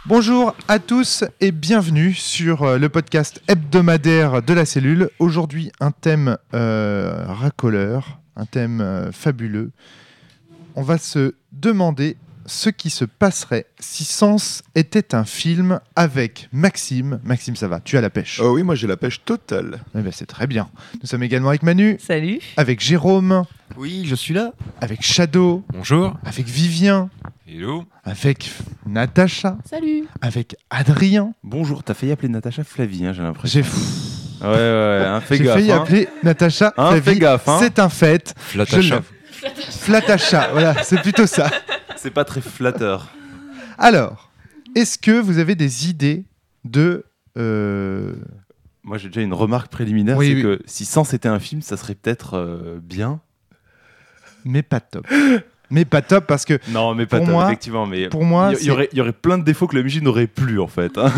Bonjour à tous et bienvenue sur le podcast hebdomadaire de la cellule. Aujourd'hui, un thème racoleur, un thème fabuleux. On va se demander ce qui se passerait si Sens était un film avec Maxime. Maxime, ça va? Tu as la pêche? Oh oui, moi j'ai la pêche totale. Eh ben, c'est très bien. Nous sommes également avec Manu. Salut. Avec Jérôme. Oui, je suis là. Avec Shadow. Bonjour. Avec Vivien. Hello. Avec Natacha. Salut. Avec Adrien. Bonjour, t'as failli appeler Natacha Flavie, hein, j'ai l'impression. Ouais, fais J'ai gaffe. failli appeler Natacha Hein, Flavie. fais gaffe, hein. C'est un fait. Flatacha. Flatacha, voilà, c'est plutôt ça. C'est pas très flatteur. Alors, est-ce que vous avez des idées de... Moi j'ai déjà une remarque préliminaire, Oui, c'est oui. que si Sens était un film, ça serait peut-être bien. Mais pas top. Mais pas top parce que Non, mais pas Pour top, moi- effectivement. Mais pour moi, il y aurait plein de défauts que la musique n'aurait plus en fait. Hein.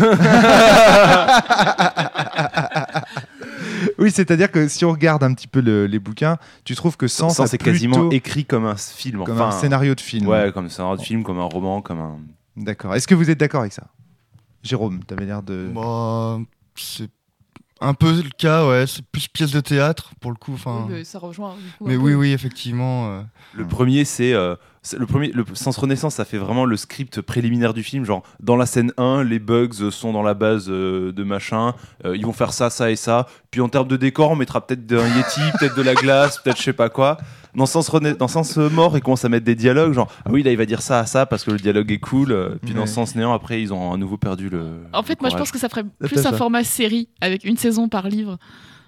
oui, c'est-à-dire que si on regarde un petit peu les bouquins, tu trouves que Sens Sens a est quasiment plutôt écrit comme un film. comme un scénario de film. Ouais, comme un scénario de film, comme un roman, comme un. D'accord. Est-ce que vous êtes d'accord avec ça? Jérôme, t'avais l'air de... Bah, c'est un peu le cas, ouais. C'est plus pièce de théâtre pour le coup. Enfin, Oui, ça rejoint. Du coup, mais un peu. oui, effectivement. Le premier, c'est le Sens Renaissance, ça fait vraiment le script préliminaire du film. Genre, dans la scène 1, les bugs sont dans la base de machin. Ils vont faire ça, ça et ça. Puis en termes de décor, on mettra peut-être un Yeti, peut-être de la glace, peut-être je sais pas quoi. Dans Sens Mort, ils commencent à mettre des dialogues. Genre, ah oui, là, il va dire ça à ça parce que le dialogue est cool. Puis dans Ouais. Sens Néant, après, ils ont à nouveau perdu le. En fait, moi, je courage. pense que ça ferait plus Natacha. un format série avec une saison par livre.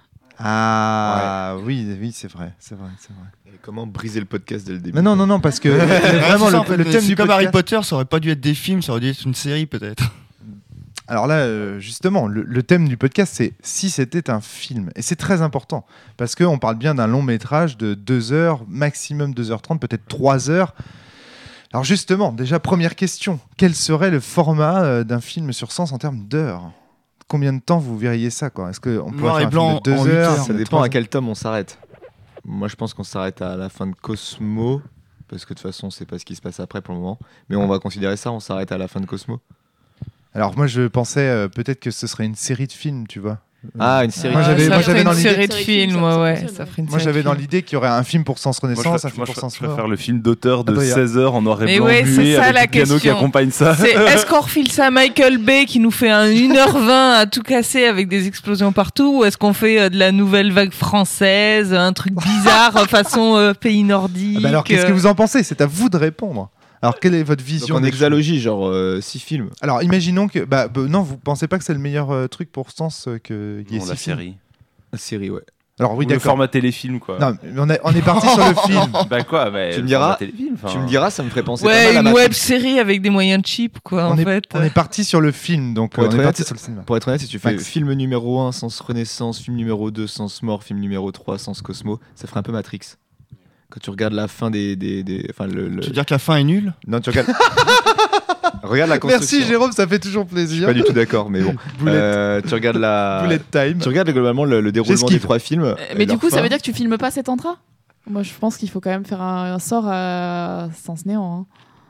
Ah oui, c'est vrai. Et comment briser le podcast dès le début? Mais non, parce que vraiment C'est ça, en fait, le thème c'est du comme podcast... Harry Potter, ça aurait pas dû être des films, ça aurait dû être une série peut-être. Alors là, justement, le thème du podcast, c'est si c'était un film. Et c'est très important, parce qu'on parle bien d'un long métrage de 2 heures, maximum 2h30, peut-être 3 heures. Alors justement, déjà, première question. Quel serait le format d'un film sur Sens en termes d'heures? Combien de temps vous verriez ça, quoi? Est-ce qu'on pourrait Noir faire et un blanc film de en 2 8 heures? heures. Ça de dépend 3 à quel tome on s'arrête. Moi, je pense qu'on s'arrête à la fin de Cosmo, parce que de toute façon, on sait pas ce qui se passe après pour le moment. Mais on va considérer ça, on s'arrête à la fin de Cosmo. Alors moi, je pensais peut-être que ce serait une série de films, tu vois. Ah, une série. Moi, j'avais- ça moi, ferait j'avais dans une l'idée- série de films, ouais, fonctionne, ça ferait une Moi, série j'avais de dans films. l'idée qu'il y aurait un film pour Sens Renaissance, un film pour je Sens préfère Mort. le film d'auteur de Adrien. 16 heures en noir et Mais blanc ouais, c'est muet ça, avec la le piano qui question. accompagne ça. Est-ce qu'on refile ça à Michael Bay qui nous fait un 1h20 à tout casser avec des explosions partout, ou est-ce qu'on fait de la nouvelle vague française, un truc bizarre façon pays nordique? Ah bah alors, qu'est-ce que vous en pensez? C'est à vous de répondre. Alors, quelle est votre vision Donc en des hexalogie, genre 6 films. Alors, imaginons que... non, vous pensez pas que c'est le meilleur truc pour Sens qu'il y ait Non, 6 la films? série. La série, ouais. Alors, oui, Ou le d'accord. format téléfilm, quoi. Non, mais on est parti sur le film. Bah quoi, bah, Tu me le diras- format téléfilm, enfin. Tu me diras, ça me ferait penser pas Ouais, mal à une Matrix. web série avec des moyens cheap, quoi, en fait. On est parti sur le film, donc Pour on être est honnête, parti sur le cinéma. Pour être honnête, si tu fais Max. film numéro 1, Sens Renaissance, film numéro 2, Sens Mort, film numéro 3, Sens Cosmo, ça ferait un peu Matrix. Quand tu regardes la fin enfin, Tu veux dire que la fin est nulle? Non, tu regardes... Regarde la construction. Merci Jérôme, ça fait toujours Je suis plaisir. pas du tout d'accord, mais bon. Boulette, Tu regardes la... bullet time. Tu regardes globalement le déroulement J'esquive. des 3 films. Mais et du leur coup, ça fin. veut dire que tu filmes pas cet entra? Moi, je pense qu'il faut quand même faire un sort à Sens Néant. Hein.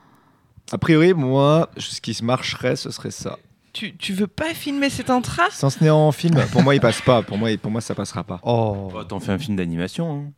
A priori, moi, ce qui marcherait, ce serait ça. Tu veux pas filmer cet entra? Sens Néant en film, pour moi, il passe pas. Pour moi, ça passera pas. Oh. Oh, t'en fais un film d'animation. Hein.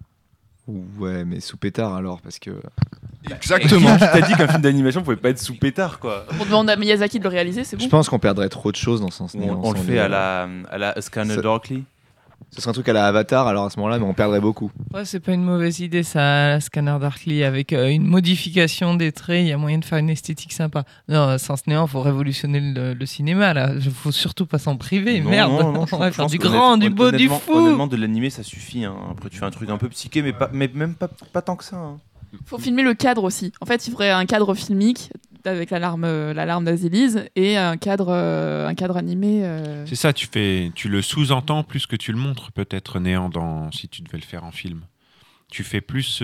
Ouais, mais sous pétard alors, parce que... Exactement. T'as dit qu'un film d'animation pouvait pas être sous pétard, quoi. On demande à Miyazaki de le réaliser, c'est Je bon. pense qu'on perdrait trop de choses dans Sens On, Néant. on le si fait est- à la A Scanner Ça- Darkly. Ce serait un truc à la Avatar, alors à ce moment-là, mais on perdrait beaucoup. Ouais, c'est pas une mauvaise idée, ça, Scanner Darkly, avec une modification des traits, il y a moyen de faire une esthétique sympa. Non, Sens Néant, faut révolutionner le cinéma, là. Faut surtout pas s'en priver, Non, merde. non, On va je faire pense du que grand, du beau, du honnêtement- fou. Honnêtement, de l'animé, ça suffit. Hein. Après, tu fais un truc un peu psyché, mais même pas tant que ça. Hein. Faut filmer le cadre aussi. En fait, il faudrait un cadre filmique avec l'alarme d'Azélise et un cadre animé. C'est ça, tu le sous-entends plus que tu le montres, peut-être, Néant, si tu devais le faire en film. Tu fais plus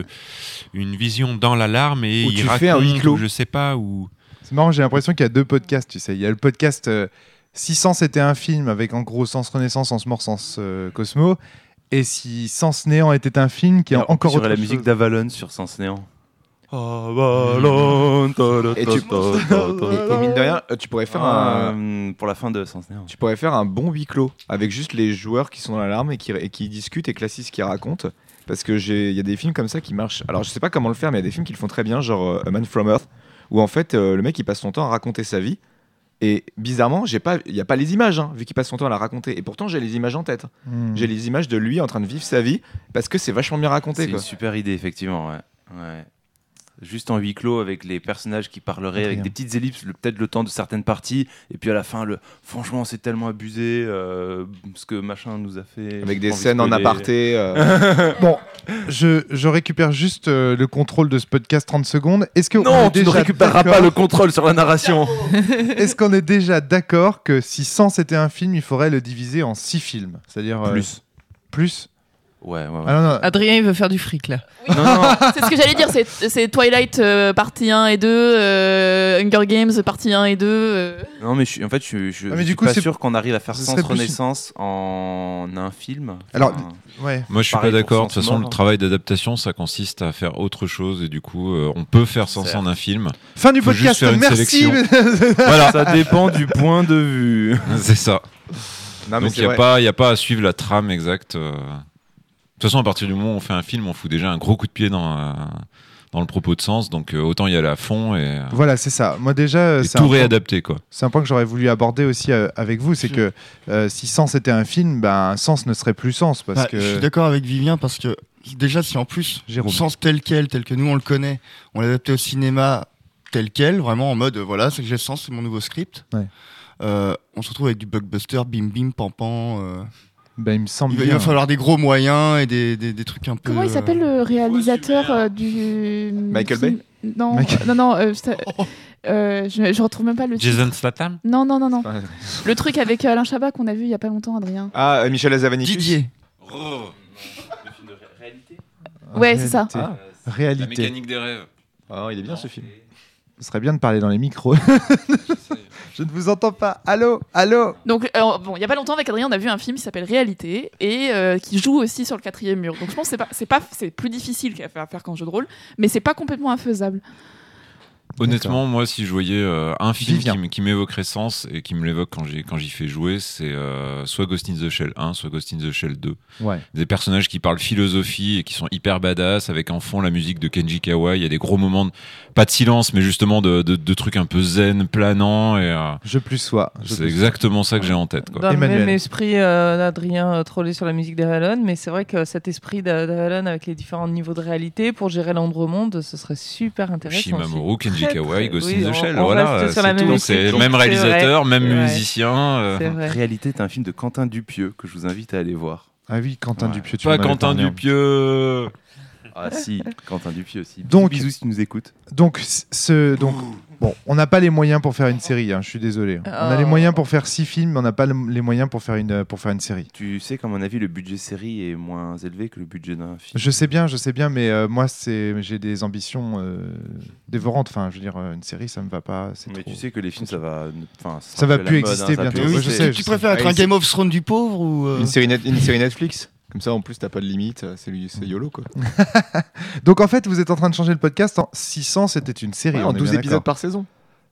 une vision dans l'alarme et Ou il tu raconte, fais un huis clos. ou je sais pas, ou... C'est marrant, j'ai l'impression qu'il y a 2 podcasts, tu sais. Il y a le podcast Si Sens était un film, avec en gros Sens Renaissance, Sens Mort, Sens Cosmo. Et si Sens Néant était un film qui est Alors, encore sur autre la chose. musique d'Avalon sur Sens Néant. Et mine de rien, tu pourrais faire pour la fin de Centenaire. tu pourrais faire un bon huis clos avec juste les joueurs qui sont dans l'alarme et qui discutent et que l'Assis qui raconte. Parce que il y a des films comme ça qui marchent. Alors je sais pas comment le faire, mais il y a des films qui le font très bien, genre A Man from Earth, où en fait le mec il passe son temps à raconter sa vie. Et bizarrement, il n'y a pas les images, hein, vu qu'il passe son temps à la raconter. Et pourtant, j'ai les images en tête. J'ai les images de lui en train de vivre sa vie, parce que c'est vachement bien raconté. C'est Quoi. une super idée, effectivement. Ouais. Juste en huis clos avec les personnages qui parleraient, avec des petites ellipses, peut-être le temps de certaines parties, et puis à la fin, franchement, c'est tellement abusé ce que machin nous a fait. Avec des scènes en aparté. Bon, je récupère juste le contrôle de ce podcast 30 secondes. Est-ce que Non, tu ne récupéreras pas le contrôle sur la narration. Est-ce qu'on est déjà d'accord que si 100 c'était un film, il faudrait le diviser en 6 films? C'est-à-dire plus Ouais. Ah, non. Adrien, il veut faire du fric là. Oui. Non. C'est ce que j'allais dire, c'est Twilight partie 1 et 2, Hunger Games partie 1 et 2. Non, mais je suis pas sûr qu'on arrive à faire ce Sens serait plus- Renaissance en un film. Alors, ouais. Moi, je suis Pareil pas pour d'accord. De toute Sens façon, Mort. le travail d'adaptation, ça consiste à faire autre chose. Et du coup, on peut faire Sens Certes. en un film. Fin du Faut podcast, juste faire une merci. Voilà, Ça dépend du point de vue. c'est ça. Non, mais Donc, c'est il vrai. n'y a pas à suivre la trame exacte. De toute façon, à partir du moment où on fait un film, on fout déjà un gros coup de pied dans le propos de Sens. Donc, autant y aller à fond et, Voilà, c'est ça. Moi déjà, et c'est tout un point- réadapter, quoi. c'est un point que j'aurais voulu aborder aussi avec vous, c'est que si Sens était un film, ben Sens ne serait plus Sens parce Je suis que d'accord avec Vivien parce que déjà si en plus Jérôme. Sens tel que nous on le connaît, on l'a adapté au cinéma tel quel, vraiment en mode voilà, c'est que j'ai Sens, c'est mon nouveau script. Ouais. On se retrouve avec du blockbuster, bim bim pam pam. ben, il me semble Il bien. va falloir des gros moyens et des trucs un peu. Comment il s'appelle le réalisateur du Michael film Non, Michael- non, je retrouve même pas le titre. Jason Statham. Non. Ouais. Le truc avec Alain Chabat qu'on a vu il y a pas longtemps, Adrien. Ah, Michel Hazanavicius. Didier. Ouais, c'est ça. Ah. La Réalité. mécanique des rêves. Ah, il est bien ce film. Ce serait bien de parler dans les micros. Je ne vous entends pas. Allô. Donc, bon, il y a pas longtemps avec Adrien, on a vu un film qui s'appelle Réalité et qui joue aussi sur le 4e mur. Donc, je pense que c'est plus difficile qu'à faire qu'en jeu de rôle, mais c'est pas complètement infaisable. Honnêtement, moi, si je voyais un film Vivien. qui m'évoquerait Sens et qui me l'évoque quand j'y fais jouer, c'est soit Ghost in the Shell 1, soit Ghost in the Shell 2. Ouais. Des personnages qui parlent philosophie et qui sont hyper badass, avec en fond la musique de Kenji Kawai. Il y a des gros moments, pas de silence, mais justement de trucs un peu zen, planants. Et Je plus sois. c'est exactement ça que j'ai en tête, quoi. Dans Emmanuel. le même esprit d'Adrien trollé sur la musique d'Avalon, mais c'est vrai que cet esprit d'Avalon avec les différents niveaux de réalité pour gérer l'Andre-Monde, ce serait super intéressant. Shimamuru, aussi. Kenji Très, Kawai, très- Ghost oui, in the Shell, on voilà, reste sur la c'est même tout. équipe, C'est donc même c'est réalisateur, vrai. même C'est vrai. musicien. C'est vrai. Réalité est un film de Quentin Dupieux que je vous invite à aller voir. Ah oui, Quentin Ouais. Dupieux. Tu Pas m'en avais Quentin parlé. Dupieux. Ah si, Quentin Dupieux aussi. Donc- Bisous si tu nous écoutes. Donc, bon, on n'a pas les moyens pour faire une série. Hein, je suis désolé. On a les Oh. moyens pour faire 6 films, mais on n'a pas les moyens pour faire une série. Tu sais qu'à mon avis, le budget série est moins élevé que le budget d'un film. Je sais bien, mais moi, j'ai des ambitions dévorantes. Enfin, je veux dire, une série, ça me va pas. C'est Mais trop. tu sais que les films, ça va, Ça va plus exister bientôt. Oui, Ouais, je tu- sais, tu je préfères sais. être un Game of Thrones du pauvre ou Une série Netflix. Comme ça, en plus, t'as pas de limite. C'est YOLO, quoi. Donc, en fait, vous êtes en train de changer le podcast en 600, c'était une série. Ouais, on en est 12 bien épisodes d'accord. par saison.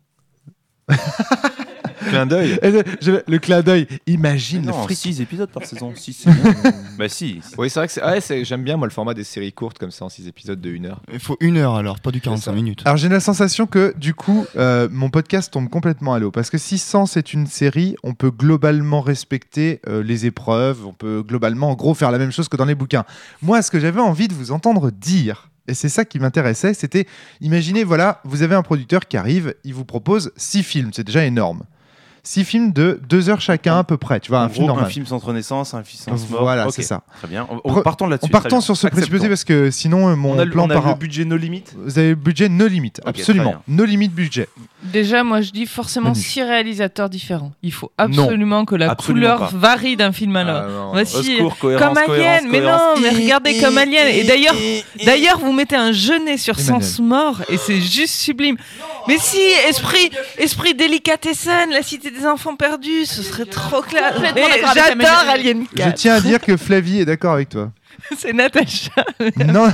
Clin d'œil. Le clin d'œil, imagine le Non, fric. 6 épisodes par saison. 6, c'est bien. Bah si. Oui, c'est vrai que j'aime bien, moi, le format des séries courtes, comme ça, en 6 épisodes de 1 heure. Il faut 1 heure alors, pas du ça. 45 minutes. Alors j'ai la sensation que du coup mon podcast tombe complètement à l'eau parce que si 100 c'est une série, on peut globalement respecter les épreuves, on peut globalement en gros faire la même chose que dans les bouquins. Moi ce que j'avais envie de vous entendre dire, et c'est ça qui m'intéressait, c'était imaginez voilà, vous avez un producteur qui arrive, il vous propose 6 films, c'est déjà énorme. 6 films de 2 heures chacun à peu près, tu vois, En un film gros, normal. un film sans renaissance, un film sans mort. Voilà, Ok, c'est ça. Très bien. En Partons là-dessus. partant très bien. sur ce Acceptons. présupposé parce que sinon mon On a, plan on a part le en- budget no limit. Vous avez le budget no limite, Ok, absolument, très no limite budget. Déjà, moi, je dis forcément Manu. 6 réalisateurs différents. Il faut absolument que la absolument couleur pas. varie d'un film à l'autre. Ah, non, Voici, Au secours, cohérence, comme Alien, mais non, mais regardez comme Alien. Et d'ailleurs, vous mettez un genet sur Emmanuel. Sens Mort et c'est juste sublime. Mais si, esprit délicatessen, la cité des enfants perdus, ce serait trop classe. Complètement Et d'accord avec j'adore Emmanuel. Alien Je 4. tiens à dire que Flavie est d'accord avec toi. C'est Natacha. Non.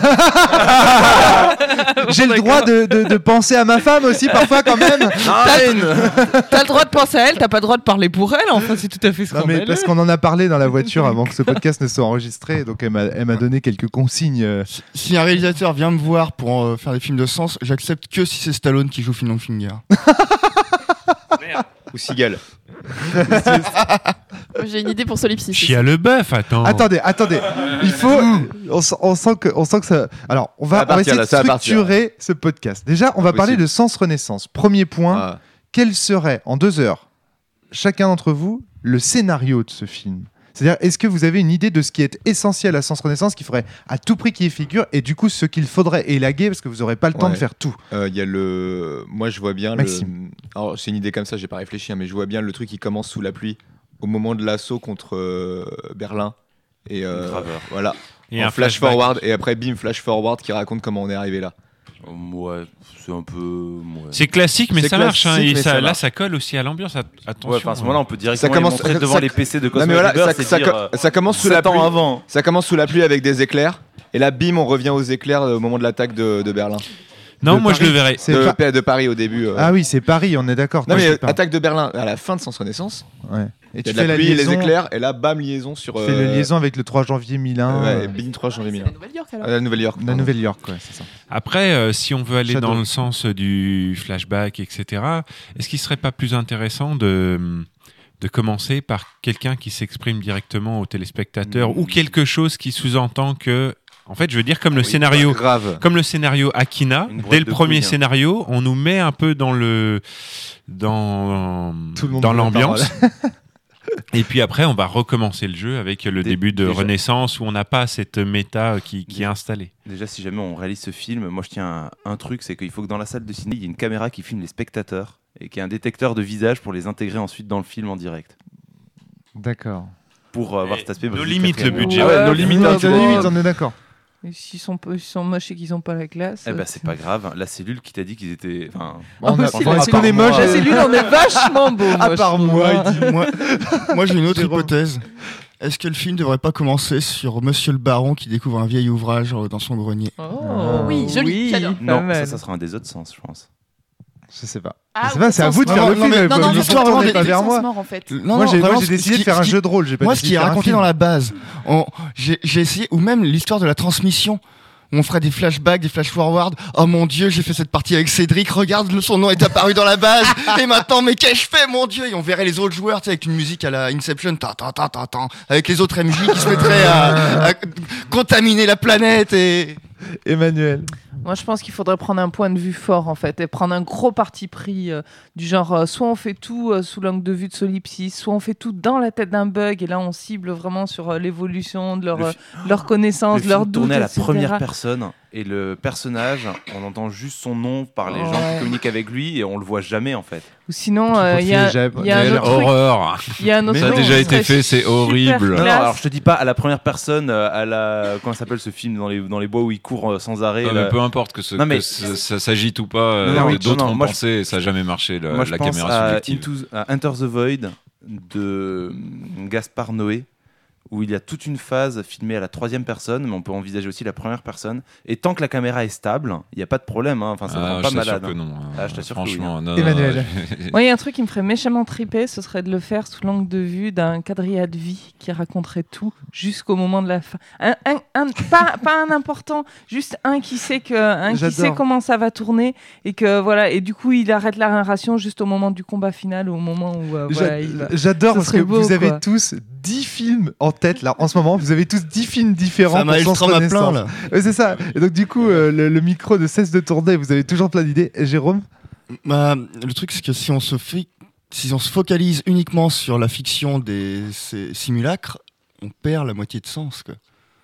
J'ai le droit de penser à ma femme aussi parfois quand même. T'as le droit de penser à elle, t'as pas le droit de parler pour elle. Enfin, c'est tout à fait Non, scandaleux. mais parce qu'on en a parlé dans la voiture avant que ce podcast ne soit enregistré, donc elle m'a donné quelques consignes. Si un réalisateur vient me voir pour faire des films de sens, j'accepte que si c'est Stallone qui joue Phil Finger. Ou Seagal. J'ai une idée pour Solipsistes. Chia le bœuf, attends. Attendez, il faut. On sent que ça. Alors, on va essayer de structurer ce podcast. Déjà, on va parler de Sens Renaissance. Premier point, quel serait en 2 heures, chacun d'entre vous, le scénario de ce film? C'est-à-dire, est-ce que vous avez une idée de ce qui est essentiel à Sens Renaissance, qu'il faudrait à tout prix qu'il y figure, et du coup ce qu'il faudrait élaguer parce que vous n'aurez pas le temps de faire tout? Y a moi je vois bien Maxime. Alors c'est une idée comme ça, j'ai pas réfléchi, hein, mais je vois bien le truc qui commence sous la pluie au moment de l'assaut contre Berlin et voilà. Et en un flash flashback. forward et après bim flash forward qui raconte comment on est arrivé là. Ouais, c'est un peu. Ouais. C'est classique, mais C'est ça marche. Hein, classique, et mais ça, ça là, marche. ça colle aussi à l'ambiance. Attention. Ouais, enfin, à ce moment-là, on peut directement Ça commence- les montrer devant ça- les PC de Non Cosmo mais voilà, Rebirth ça, et dire, ça commence sous la 7 ans pluie. avant. Ça commence sous la pluie avec des éclairs et là bim on revient aux éclairs au moment de l'attaque de Berlin. Non, de moi je Paris. le verrais. C'est De Paris au début. Ah oui, c'est Paris, on est d'accord. Non Moi, je mais sais pas. attaque de Berlin à la fin de Sens Renaissance. Ouais. Et Il y tu a de fais la la pluie et les liaison. éclairs et là bam liaison sur. Tu fais la liaison avec le 3 janvier 1001. Ouais, bim 3 janvier C'est 1001. la Nouvelle-York alors. La Nouvelle-York. La pardon. Nouvelle-York, ouais, c'est ça. Après, si on veut aller Shadow. dans le sens du flashback, etc., est-ce qu'il serait pas plus intéressant de commencer par quelqu'un qui s'exprime directement au téléspectateur ou quelque chose qui sous-entend que, en fait, je veux dire comme le scénario. Grave. Comme le scénario Akina, Une boîte dès le de premier couilles, hein. scénario, on nous met un peu dans Tout le monde dans veut la l'ambiance. Et puis après, on va recommencer le jeu avec le début de déjà. Renaissance où on n'a pas cette méta qui est installée. Déjà, si jamais on réalise ce film, moi je tiens à un truc, c'est qu'il faut que dans la salle de ciné, il y ait une caméra qui filme les spectateurs et qu'il y ait un détecteur de visage pour les intégrer ensuite dans le film en direct. D'accord. Pour avoir Et cet aspect. nos Brigitte limites, Quatrième. le budget. Ah ouais, nos limites, hein, tu Nos vois. limites, on est d'accord. Et s'ils sont moches et qu'ils ont pas la classe. Eh ben, c'est pas grave. La cellule qui t'a dit qu'ils étaient. Enfin, On a- aussi, enfin, la est-ce qu'on est cellule- moche La cellule, on est vachement beau. À part moi, je trouve. Moi j'ai une autre Jérôme. hypothèse. Est-ce que le film devrait pas commencer sur Monsieur le Baron qui découvre un vieil ouvrage dans son grenier? Oh, Oui, joli, j'adore. pas non, mal. ça sera un des autres sens, je pense. Je sais pas. Ah, Je sais pas, c'est à sens vous de mort. faire le Non, film. mais- Non, non, l'histoire tournez vraiment pas des- vers sens moi. mort en fait. Non, Moi, j'ai vraiment, décidé de ce faire un qui- jeu de rôle. J'ai pas Moi, ce décidé qui est de faire un raconté film. dans la base, j'ai essayé, ou même l'histoire de la transmission. On ferait des flashbacks, des flash-forward. Oh mon Dieu, j'ai fait cette partie avec Cédric. Regarde, son nom est apparu dans la base. Et maintenant, mais qu'ai-je fait, mon Dieu? Et on verrait les autres joueurs, tu sais, avec une musique à la Inception, avec les autres MJ qui se mettraient à contaminer la planète et. Emmanuel. Moi, je pense qu'il faudrait prendre un point de vue fort, en fait, et prendre un gros parti pris du genre, soit on fait tout sous l'angle de vue de Solipsis, soit on fait tout dans la tête d'un bug, et là, on cible vraiment sur l'évolution de leur connaissance, Le leur film doute, tourné à la etc. première personne et le personnage, on entend juste son nom par les gens Ouais. qui communiquent avec lui et on le voit jamais en fait. Ou sinon, Faut il y a filer, il y a un j'ai- autre truc. Horreur. Il y a un autre Mais Ça a truc déjà qui été serait fait, c'est super horrible. Non, classe. alors je te dis pas à la première personne, à la comment ça s'appelle ce film dans les bois où il court sans arrêt. Non, là. mais peu importe que, Non, mais- que ça s'agite ou pas, Non, oui, d'autres non, ont moi, pensé, ça n'a jamais marché, Moi je la pense caméra à subjective. à Enter the Void de Gaspard Noé où il y a toute une phase filmée à la troisième personne, mais on peut envisager aussi la première personne. Et tant que la caméra est stable, il n'y a pas de problème. Hein. Enfin, ça ne rend pas je t'assure malade. que hein. non. Ah, je t'assure que oui, Franchement, non, Emmanuel. Moi, il y a un truc qui me ferait méchamment triper, ce serait de le faire sous l'angle de vue d'un quadrilla de vie qui raconterait tout jusqu'au moment de la fin. Pas un important, juste un qui sait J'adore. comment ça va tourner et que voilà. Et du coup, il arrête la narration juste au moment du combat final, au moment où voilà, il va- J'adore Ce parce que serait beau, vous avez quoi. tous 10 films en tête là en ce moment. Vous avez tous 10 films différents. Ça m'a pour Sens ultra ma plein Renaissance. là. Ouais, c'est ça. Et donc du coup, le micro ne cesse de tourner. Vous avez toujours plein d'idées. Et Jérôme. Bah, le truc, c'est que si on se focalise uniquement sur la fiction ces simulacres, on perd la moitié de sens, quoi.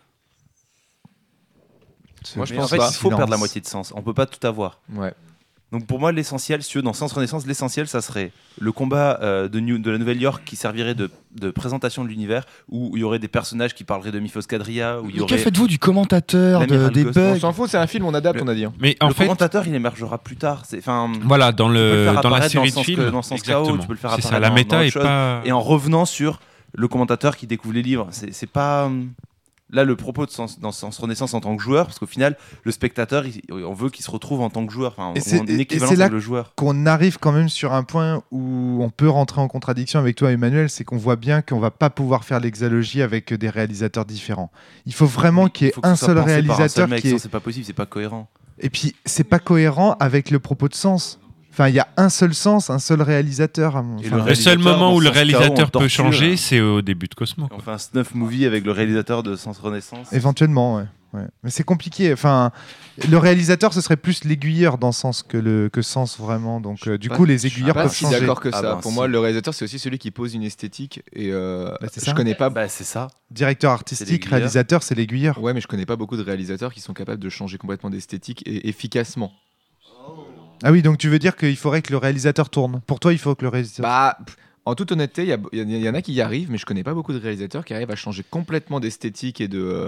Moi, je Mais en pense fait, pas. il faut perdre la Silence. moitié de sens. On peut pas tout avoir. Ouais. Donc pour moi, l'essentiel, si tu veux, dans Sens Renaissance, l'essentiel, ça serait le combat de la Nouvelle-York qui servirait de présentation de l'univers, où il y aurait des personnages qui parleraient de Mythos Quadria, où il y Mais que aurait... faites-vous du commentateur, l'amiral des Ghost, On bugs? s'en fout, c'est un film, on adapte, on a dit. Hein. Mais en le fait, commentateur, il émergera plus tard. Enfin, voilà, dans tu peux le faire dans la apparaître série de dans le sens films, dans le sens exactement. chaos, tu peux le faire C'est ça, apparaître la dans méta autre est chose. pas. Et en revenant sur le commentateur qui découvre les livres, c'est pas là, le propos dans Sens Renaissance en tant que joueur, parce qu'au final, le spectateur, on veut qu'il se retrouve en tant que joueur, enfin, Et en c'est équivalence là avec le joueur. qu'on arrive quand même sur un point où on peut rentrer en contradiction avec toi, Emmanuel, c'est qu'on voit bien qu'on va pas pouvoir faire l'exalogie avec des réalisateurs différents. Il faut vraiment qu'il y ait faut que un ce soit seul pensé par un réalisateur seul mec, qui sinon est... c'est pas possible, c'est pas cohérent. Et puis, c'est pas cohérent avec le propos de Sens. Enfin, il y a un seul sens, un seul réalisateur. Et Enfin, Le seul moment où le dans Sens Chaos, réalisateur on peut torture, changer, là. c'est au début de Cosmo. On fait un snuff movie avec le réalisateur de Sens Renaissance. éventuellement, ouais. Mais c'est compliqué. Enfin, le réalisateur, ce serait plus l'aiguilleur dans Sens que Sens vraiment. Donc, du coup, les aiguilleurs Pas peuvent si changer. d'accord que ça. Ah ben, Pour si. moi, le réalisateur, c'est aussi celui qui pose une esthétique. Et c'est je ça. connais pas. Bah, c'est ça. Directeur C'est artistique, l'aiguilleur. réalisateur, c'est l'aiguilleur. Ouais, mais je connais pas beaucoup de réalisateurs qui sont capables de changer complètement d'esthétique et efficacement. Ah oui, donc tu veux dire qu'il faudrait que le réalisateur tourne. Pour toi, il faut que le réalisateur. Bah, en toute honnêteté, il y en a qui y arrivent, mais je connais pas beaucoup de réalisateurs qui arrivent à changer complètement d'esthétique et de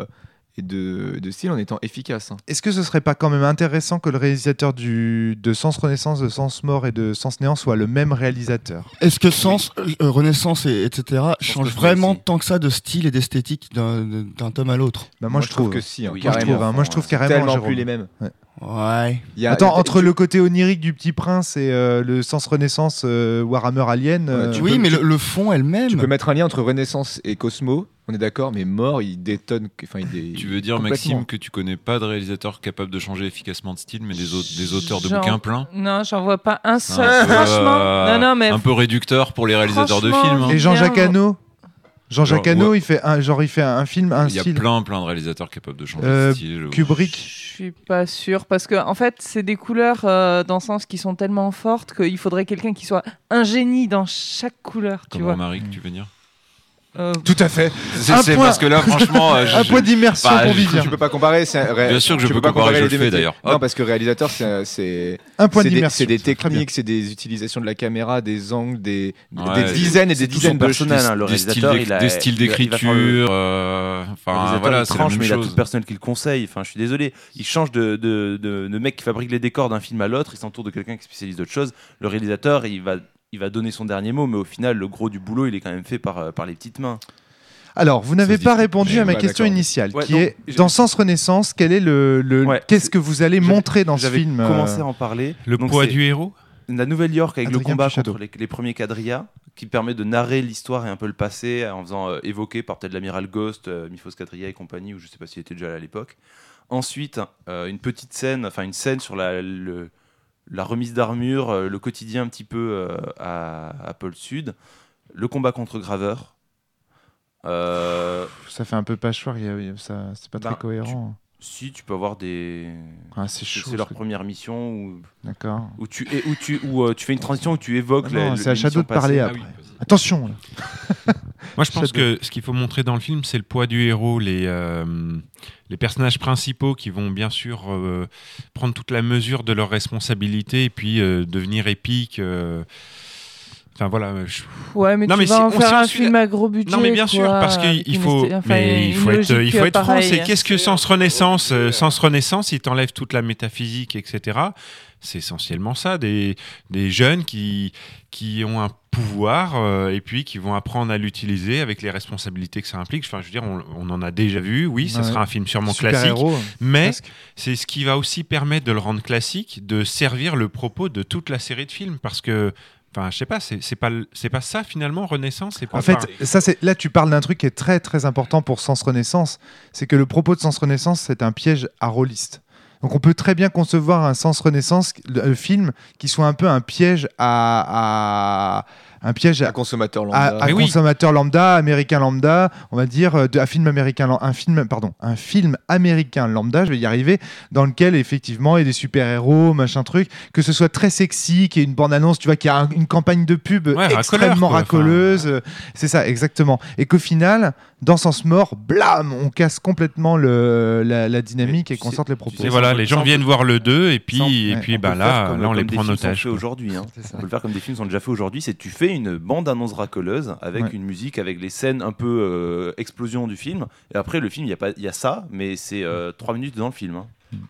style en étant efficace. Hein. Est-ce que ce serait pas quand même intéressant que le réalisateur de Sens Renaissance, de Sens Mort et de Sens Néant soit le même réalisateur? Est-ce que Sens, Renaissance, etc. change que c'est vraiment aussi. tant que ça de style et d'esthétique d'un tome à l'autre? Bah, moi, je trouve que si, hein, Oui, Moi, je carrément. trouve, hein. Moi, je trouve C'est carrément. Tellement Jérôme. plus les mêmes. Ouais. Attends, entre le côté onirique du Petit Prince et le Sens Renaissance Warhammer Alien. Ouais, tu Oui, peux- mais le fond elle-même. Tu peux mettre un lien entre Renaissance et Cosmo, on est d'accord, mais Mort, il détonne. Enfin, Tu veux dire, complètement. Maxime, que tu connais pas de réalisateur capable de changer efficacement de style, mais des auteurs de Genre- bouquins pleins? Non, j'en vois pas un C'est seul. un peu, Franchement, non, mais un peu réducteur pour les réalisateurs de Franchement, films. hein. Et Jean-Jacques Bien. Hano. Jean-Jacques Genre, Hano, ouais. il fait un film, un Il y a style. plein de réalisateurs capables de changer Euh, de style. Kubrick. je suis pas sûre parce que en fait, c'est des couleurs dans le sens qui sont tellement fortes qu'il faudrait quelqu'un qui soit un génie dans chaque couleur, tu Comme vois. Romaric, tu veux dire? Tout à fait. C'est Un c'est point. parce que là, franchement, Un point d'immersion Bah, pour je- Vivien. Tu peux pas comparer. Bien sûr que je tu peux pas comparer, je les le deux fais, métiers. d'ailleurs. Non, Hop. parce que réalisateur, c'est Un point c'est d'immersion. des c'est très bien. techniques, c'est des utilisations de la caméra, des angles, des Ouais, dizaines et des c'est tout dizaines son de personnel, hein, le des styles réalisateur, il a- des styles il va faire le- d'écriture. Le Enfin, réalisateur, voilà, il c'est la tranche, même mais il a tout chose. le personnel qui le conseille. Enfin, je suis désolé. Il change de mec qui fabrique les décors d'un film à l'autre. Il s'entoure de quelqu'un qui spécialise d'autre chose. Le réalisateur, il va donner son dernier mot, mais au final, le gros du boulot, il est quand même fait par les petites mains. Alors, vous n'avez se pas discute. répondu à ma Ouais, question d'accord. initiale, Ouais, qui donc, est je- dans Sens Renaissance, quel est Ouais, qu'est-ce que vous allez j'avais- montrer dans ce J'avais film commencé à en parler. Le Donc, poids c'est du héros? la Nouvelle-York avec Adrien le combat Pichado. contre les premiers quadrillas, qui permet de narrer l'histoire et un peu le passé en faisant évoquer par peut-être l'amiral Ghost, Miphos Quadrilla et compagnie, ou je sais pas s'il était déjà là à l'époque. Ensuite, une scène sur la remise d'armure, le quotidien un petit peu à Pôle Sud, le combat contre Graveur. Ça fait un peu patchwork, c'est pas très Ben, cohérent. Si tu peux avoir des, Ah, c'est chaud. c'est leur ce truc. première mission D'accord. où tu fais une transition où tu évoques Ah non, c'est à l'émission Shadow de parler passée. après. Attention. Là. Moi, je pense Shadow. que ce qu'il faut montrer dans le film, c'est le poids du héros, les personnages principaux qui vont bien sûr prendre toute la mesure de leurs responsabilités et puis devenir épiques. Enfin voilà. Ouais, mais Non, tu mais vas si- en on faire s'y un suit- film à gros budget. Non mais bien sûr, quoi, parce avec qu'il une faut, enfin, mais il une faut être logique franc. pareille. C'est qu'est-ce que Sens Renaissance Sens Renaissance, il t'enlève toute la métaphysique, etc. C'est essentiellement ça, des jeunes qui ont un pouvoir et puis qui vont apprendre à l'utiliser avec les responsabilités que ça implique. Enfin, je veux dire, on en a déjà vu. Oui, ça Ouais. sera un film sûrement Super classique, héros. mais presque. c'est ce qui va aussi permettre de le rendre classique, de servir le propos de toute la série de films, parce que. Enfin, je sais pas, c'est pas ça finalement, Renaissance. C'est pas En fait, pareil. ça c'est là tu parles d'un truc qui est très très important pour Sens Renaissance, c'est que le propos de Sens Renaissance c'est un piège à rôliste. Donc on peut très bien concevoir un Sens Renaissance, le film, qui soit un peu un piège à un Un consommateur lambda. à Mais oui. consommateur lambda, américain lambda, on va dire un film américain lambda, je vais y arriver, dans lequel effectivement il y a des super-héros, machin truc, que ce soit très sexy, qu'il y ait une bande-annonce, tu vois, qu'il y a une campagne de pub Ouais, extrêmement racoleur, quoi. racoleuse, c'est ça exactement, et qu'au final, dans Sens Mort, blam, on casse complètement la dynamique Mais et tu qu'on sais- sorte les tu propos. sais, Et voilà, ça, on les peut- gens ça, on viennent peut- voir le 2 et Ça, puis, ouais, et puis On peut bah, le faire là, comme là, on les des prend en films sont otage. faits quoi. aujourd'hui. Hein. C'est ça. On peut le faire comme des films sont déjà faits aujourd'hui. C'est tu fais une bande-annonce racoleuse avec Ouais. une musique, avec les scènes un peu explosion du film. Et après, le film, il y a ça, mais c'est 3 minutes dans le film. Hein.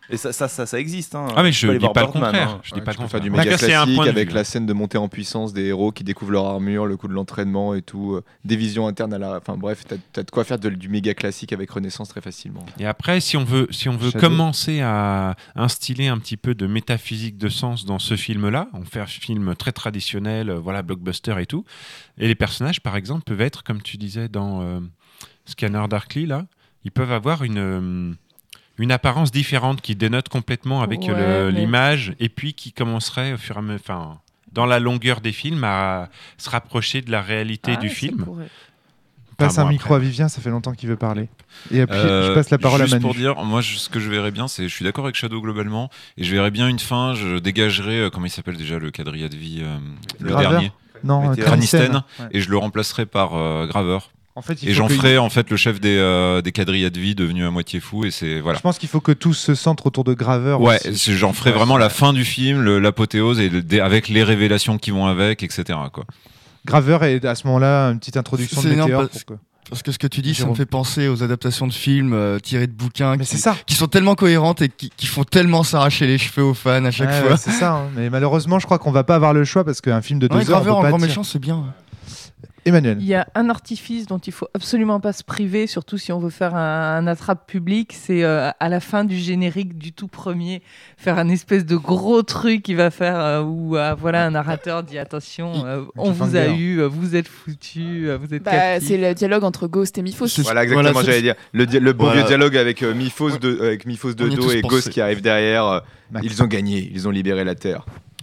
Et ça existe. Hein. Ah mais Tu je peux aller dis voir pas le Birdman, contraire. hein. Je dis pas le Tu peux faire contraire. du Donc méga là, c'est un classique point de avec vue. la scène de montée en puissance des héros qui découvrent leur armure, le coup de l'entraînement et tout, des visions internes à la. Enfin bref, t'as de quoi faire du méga classique avec Renaissance très facilement. Et après, si on veut Shadow. commencer à instiller un petit peu de métaphysique de sens dans ce film-là, on fait un film très traditionnel, voilà, blockbuster et tout. Et les personnages, par exemple, peuvent être, comme tu disais dans Scanner Darkly, là, ils peuvent avoir une apparence différente qui dénote complètement avec Ouais, mais- l'image et puis qui commencerait au fur et à mesure, enfin, dans la longueur des films, à se rapprocher de la réalité Ah, du ça film. pourrait. Passe Enfin, un bon, micro après. à Vivien, ça fait longtemps qu'il veut parler. Et puis je passe la parole à juste Manu. pour dire, moi, ce que je verrais bien, c'est, je suis d'accord avec Shadow globalement, et je verrais bien une fin. Je dégagerais, comment il s'appelle déjà le quadrilla de vie, le Graveur. dernier, Non, Mettez- Craniston. Craniston, Ouais. et je le remplacerais par Graveur. En fait, il Et faut j'en que- ferais en fait le chef des quadrillas de vie devenu à moitié fou, et c'est voilà. Je pense qu'il faut que tout se centre autour de Graveur. Ouais, aussi. j'en ferais vraiment la fin du film, l'apothéose, et avec les révélations qui vont avec, etc. quoi. Graveur et à ce moment-là une petite introduction de C'est énorme Météore. parce- pour que- Parce que ce que tu dis, ça Jérôme. me fait penser aux adaptations de films tirés de bouquins Mais c'est ça. qui sont tellement cohérentes et qui font tellement s'arracher les cheveux aux fans à chaque Ouais, fois. ouais, c'est ça. hein. Mais malheureusement, je crois qu'on va pas avoir le choix parce qu'un film de 2 Ouais, heures, on Graveur peut en pas grand dire. méchant, c'est bien. Emmanuel. Il y a un artifice dont il faut absolument pas se priver, surtout si on veut faire un attrape public, c'est à la fin du générique du tout premier, faire un espèce de gros truc qui va faire où voilà un narrateur dit attention, on vous a cliffhanger. eu, vous êtes foutus, vous êtes Bah, captifs. c'est le dialogue entre Ghost et Miphos. C'est- Voilà exactement, Voilà, j'allais dire. Le bon Voilà. vieux dialogue avec Miphos de On y a dos tous et pensé. Ghost qui arrive derrière. Max. Ils ont gagné, ils ont libéré la Terre.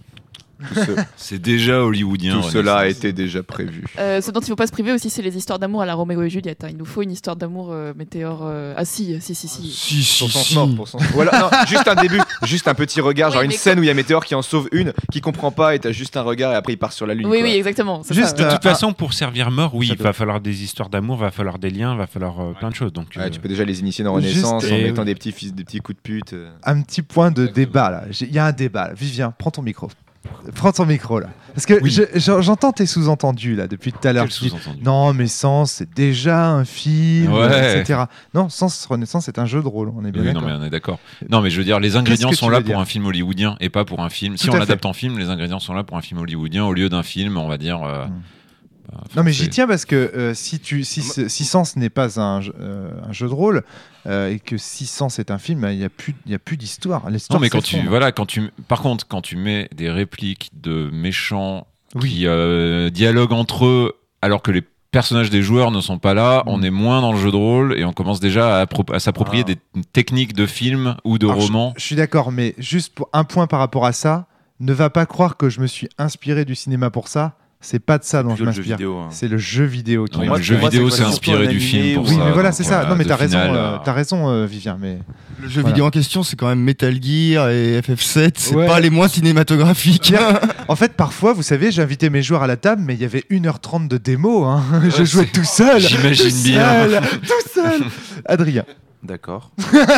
C'est déjà hollywoodien. Tout cela a Renaissance. été déjà prévu. Ce dont il faut pas se priver aussi, c'est les histoires d'amour à la Roméo et Juliette. hein. Il nous faut une histoire d'amour Météore. Ah si. Pour sens mort, pour sens. Voilà, non, juste un début, juste un petit regard, genre Oui, une mais scène où il y a Météore qui en sauve une, qui comprend pas et t'as juste un regard et après il part sur la lune. Oui, quoi. oui, exactement. c'est Juste, ça. De toute façon, pour servir mort, oui, il Shadow. va falloir des histoires d'amour, va falloir des liens, va falloir plein de choses. Donc, Ouais, tu peux déjà les initier dans Juste- Renaissance en Et mettant oui. des petits coups de pute. Un petit point de débat là. Il y a un débat. Là. Vivien, prends ton micro. Prends ton micro là. Parce que Oui. j'entends tes sous-entendus là depuis tout à l'heure. Quel Tu dis, sous-entendu non, mais Sens, c'est déjà un film, Ouais. etc. Non, Sens Renaissance, c'est un jeu de rôle. On est bien Oui, non, d'accord. mais on est d'accord. Non, mais je veux dire, les ingrédients que sont tu là veux pour dire un film hollywoodien et pas pour un film. Si Tout on à l'adapte en film, les ingrédients sont là pour un film hollywoodien au lieu d'un film, on va dire. Non, mais j'y français. tiens parce que si Sens n'est pas un jeu de rôle et que si Sens est un film, il n'y a plus d'histoire. Non, mais par contre, quand tu mmets des répliques de méchants qui dialoguent entre eux alors que les personnages des joueurs ne sont pas là, on est moins dans le jeu de rôle et on commence déjà à s'approprier des techniques de film ou de Alors, roman. Je suis d'accord, mais juste pour un point par rapport à ça, ne va pas croire que je me suis inspiré du cinéma pour ça. C'est pas de ça dont je Le jeu m'inspire. vidéo. hein. C'est le jeu vidéo qui Oui, moi, le m'inspire. jeu pour moi, vidéo c'est s'est surtout inspiré un du animé film pour où- Oui, ça. mais voilà, donc c'est ça. Non, mais de t'as raison, final, t'as raison, Vivien. Mais Le jeu Voilà. vidéo en question, c'est quand même Metal Gear et FF7, c'est Ouais. pas les moins cinématographiques. en fait, parfois, vous savez, j'ai invité mes joueurs à la table, mais il y avait 1h30 de démo. Hein. Je jouais tout seul. J'imagine Tout bien. seul, tout seul. Adrien. D'accord.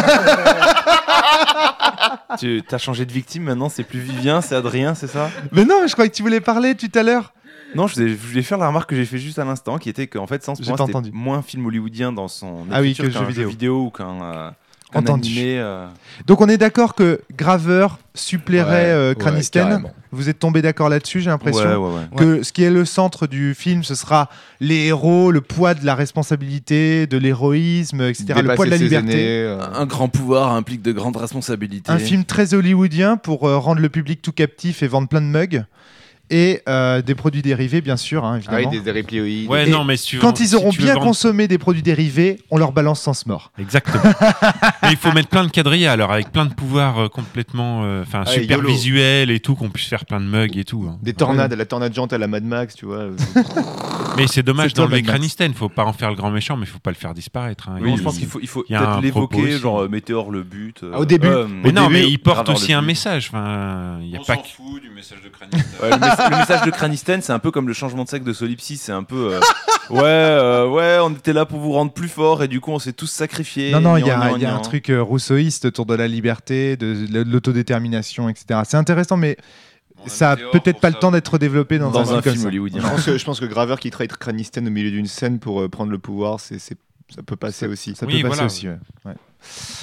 Tu as changé de victime maintenant, c'est plus Vivien, c'est Adrien, c'est ça? Mais non, mais je croyais que tu voulais parler tout à l'heure. Non, je voulais faire la remarque que j'ai fait juste à l'instant, qui était qu'en fait, Sens, J'ai pour moi, pas c'était entendu. moins film hollywoodien dans son Ah oui, écriture que le qu'un jeu vidéo. ou qu'un Entendu. animé. Donc on est d'accord que Graveur suppléerait Craniston. carrément. Vous êtes tombés d'accord là-dessus, j'ai l'impression. Ouais. Que ce qui est le centre du film, ce sera les héros, le poids de la responsabilité, de l'héroïsme, etc. Le poids de la Dépasser ses liberté. aînés, Un grand pouvoir implique de grandes responsabilités. Un film très hollywoodien pour rendre le public tout captif et vendre plein de mugs. Et des produits dérivés, bien sûr, hein, Ah oui, évidemment. des réplioïdes. Ouais, Et non, mais si tu veux- Quand ils si auront tu veux bien vendre- consommé des produits dérivés, on leur balance Sens mort. Exactement. Et il faut mettre plein de quadrillas alors avec plein de pouvoirs complètement super YOLO. visuels et tout, qu'on puisse faire plein de mugs et tout. hein. Des tornades, la tornade géante à la Mad Max, tu vois. Mais c'est dommage C'est toi, d'enlever Mad Max. Craniston, faut pas en faire le grand méchant, mais faut pas le faire disparaître. hein. Oui, Il- je pense qu'il faut il y a un peut-être propos l'évoquer, aussi. genre Météore le but. Au début. Mais non, mais il porte Graveur aussi le un but. message. Enfin, il y a On pas s'en que... fout du message de Craniston. Ouais, le message de Craniston, c'est un peu comme le changement de sexe de Solipsy, c'est un peu ouais, on était là pour vous rendre plus fort et du coup on s'est tous sacrifiés. Non, il y a Gnan, un truc rousseauiste autour de la liberté, de l'autodétermination, etc. C'est intéressant, mais ça a peut-être pas le temps d'être développé dans dans un un film film comme hollywoodien. Je pense que Graveur qui trahit Craniston au milieu d'une scène pour prendre le pouvoir, ça peut passer aussi. ça. Ça Oui, peut passer voilà. aussi, ouais.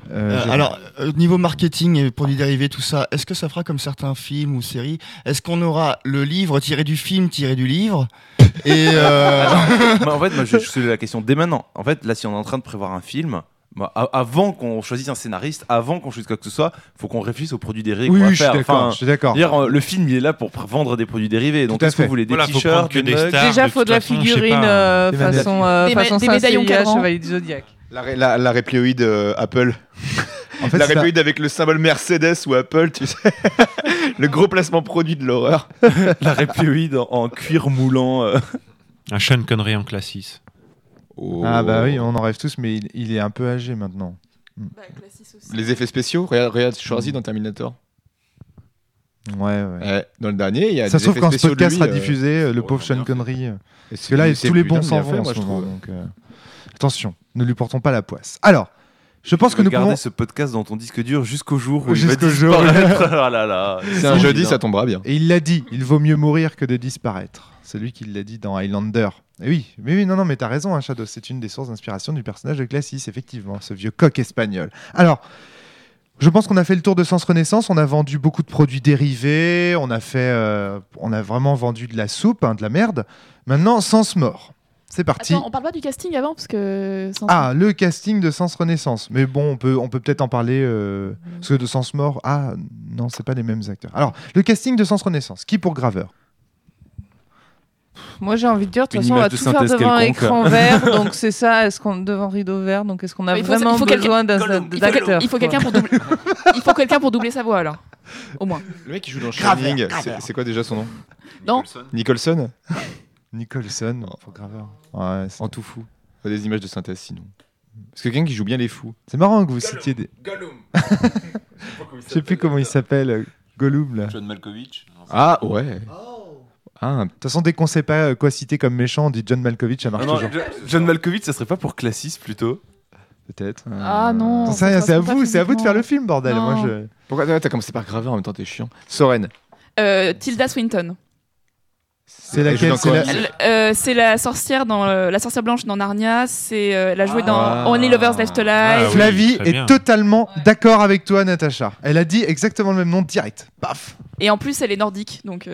Alors, niveau marketing et produits dérivés, tout ça, est-ce que ça fera comme certains films ou séries? Est-ce qu'on aura le livre tiré du film, tiré du livre? Et En fait, moi, je soulève la question dès maintenant. En fait, là, si on est en train de prévoir un film, avant qu'on choisisse un scénariste, avant qu'on choisisse quoi que ce soit, faut qu'on réfléchisse aux produits dérivés qu'on va je suis faire. d'accord. Je suis d'accord. Dire, le film, il est là pour vendre des produits dérivés. Donc, Tout à est-ce que fait. vous voulez des Voilà, faut prendre t-shirts, que des mugs stars. Déjà, de faut toute de la façon, je sais figurine pas. façon des médaillons CIA, cadrans. Chevalier du Zodiac. La réplioïde Apple. En fait, La c'est réplioïde avec le symbole Mercedes ou Apple, tu sais. Le gros placement produit de l'horreur. la réplioïde en cuir moulant. Un Sean Connery en classe 6. Ah bah oui, on en rêve tous, mais il est un peu âgé maintenant. Les effets spéciaux, regarde Schwarzy dans Terminator. Ouais. Dans le dernier, il y a Ça des se trouve effets quand ce spéciaux de podcast lui, sera diffusé, le pauvre ouais, Sean bien fait. Connery. Et Parce que là, c'est tous les putain bons de s'en bien fait, vont en moi, ce je moment. trouve. Donc, attention, ne lui portons pas la poisse. Alors, je pense que nous Regardez pouvons... ce podcast dans ton disque dur jusqu'au jour où Jusqu'au il va jour. disparaître. Ah là là. C'est un jeudi, ça tombera bien. Et il l'a dit, il vaut mieux mourir que de disparaître. C'est lui qui l'a dit dans Highlander. Et oui, non, mais t'as raison, hein, Shadow. C'est une des sources d'inspiration du personnage de Classis, effectivement, ce vieux coq espagnol. Alors, je pense qu'on a fait le tour de Sens Renaissance. On a vendu beaucoup de produits dérivés. On a vraiment vendu de la soupe, de la merde. Maintenant, Sens Mort. C'est parti. Attends, on parle pas du casting avant parce que. Le casting de Sens Renaissance. Mais bon, on peut peut-être en parler. Parce que de Sens Mort, non, c'est pas les mêmes acteurs. Alors, le casting de Sens Renaissance. Qui pour Graveur? Moi, j'ai envie de dire, de toute Une façon, on va image de tout faire synthèse devant un quelconque. écran vert. Donc, c'est ça. Devant rideau vert. Donc, est-ce qu'on a Il faut vraiment besoin d'acteurs Il faut quelqu'un pour doubler. Il faut quelqu'un pour doubler sa voix alors. Au moins. Le mec qui joue dans Shining, c'est quoi déjà son nom? Non. Nicholson. Nicholson, pour Graveur. Ouais, En tout fou. Pas des images de synthèse sinon. Parce que quelqu'un qui joue bien les fous. c'est marrant que vous citiez des. Je sais plus comment il s'appelle, Gollum là. De John Malkovich. Ah ouais. Ah, toute façon, dès qu'on sait pas quoi citer comme méchant, on dit John Malkovich, ça marche Ah non, toujours. John Malkovich, ça serait pas pour Classis plutôt? Peut-être. Ah non. C'est à vous, c'est à vous de faire le film, bordel. Non. Moi, je. pourquoi t'as commencé par Graveur en même temps, t'es chiant. Soren. Tilda Swinton. C'est laquelle? dans C'est quoi C'est la sorcière dans la sorcière blanche dans Narnia. Elle a joué dans Ah. Only Lovers Left Alive. Ah oui, Flavie très bien. est totalement d'accord avec toi, Natacha. Elle a dit exactement le même nom direct. Paf. Et en plus, elle est nordique, donc.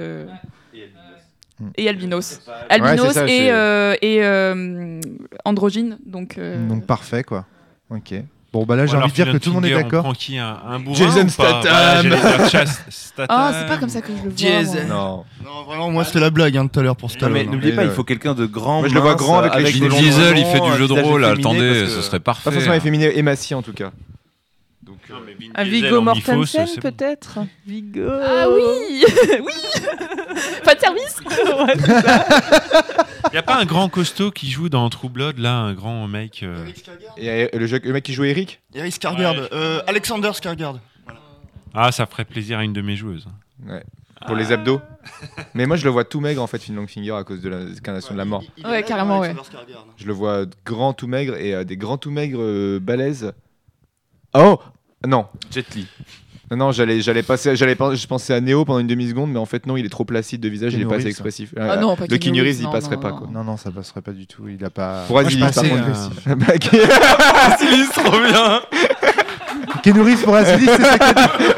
Et albinos. Ouais, Albinos c'est ça, et androgyne, donc. Donc parfait, quoi. Ok. Bon, bah là, j'ai Ou alors, envie de dire que Phil tout le monde est Finger, d'accord. On prend qui, un bourrin Jason ou pas Statham. Voilà, j'allais dire Statham. Ah, c'est pas comme ça que je le vois. moi. Non. non, vraiment, moi c'était la blague tout à l'heure pour Non, Stallone. mais hein. n'oubliez pas, Mais, il faut quelqu'un de grand. moi, je le vois mince, grand avec les des cheveux longs Diesel, il cheveux, fait du un jeu de visage rôle. efféminé, Attendez, parce que- ce serait Pas parfait. forcément efféminé, Emassi en tout cas. Donc, Un Diesel Viggo en Mifos, Mortensen, c'est bon. peut-être. Viggo. Ah oui. Oui. Pas de service. Il n'y a pas un grand costaud qui joue dans True Blood, là, un grand mec. et le mec qui joue Eric. Eric Skarsgård, Alexander Skarsgård. Ah, ça ferait plaisir à une de mes joueuses. Ouais. Pour les abdos. Mais moi je le vois tout maigre en fait, Finn Longfinger à cause de l'incarnation de la mort. Ouais, carrément, ouais. Je le vois grand tout maigre et des grands tout maigres balèzes. Oh non. Jet Li. Non, je pensais à Neo pendant une demi-seconde, mais en fait non, il est trop placide de visage, il est Keanu pas assez Reeves, expressif. Ah non, pas le Keanu Keanu Reeves, Reeves, il non, passerait non, pas non. quoi. Non, ça passerait pas du tout. Il a pas. Pour Azilis, Moi, je par contre. passais, Azilis, trop bien. Keanu Reeves pour Azilis, c'est ça qu'il a dit.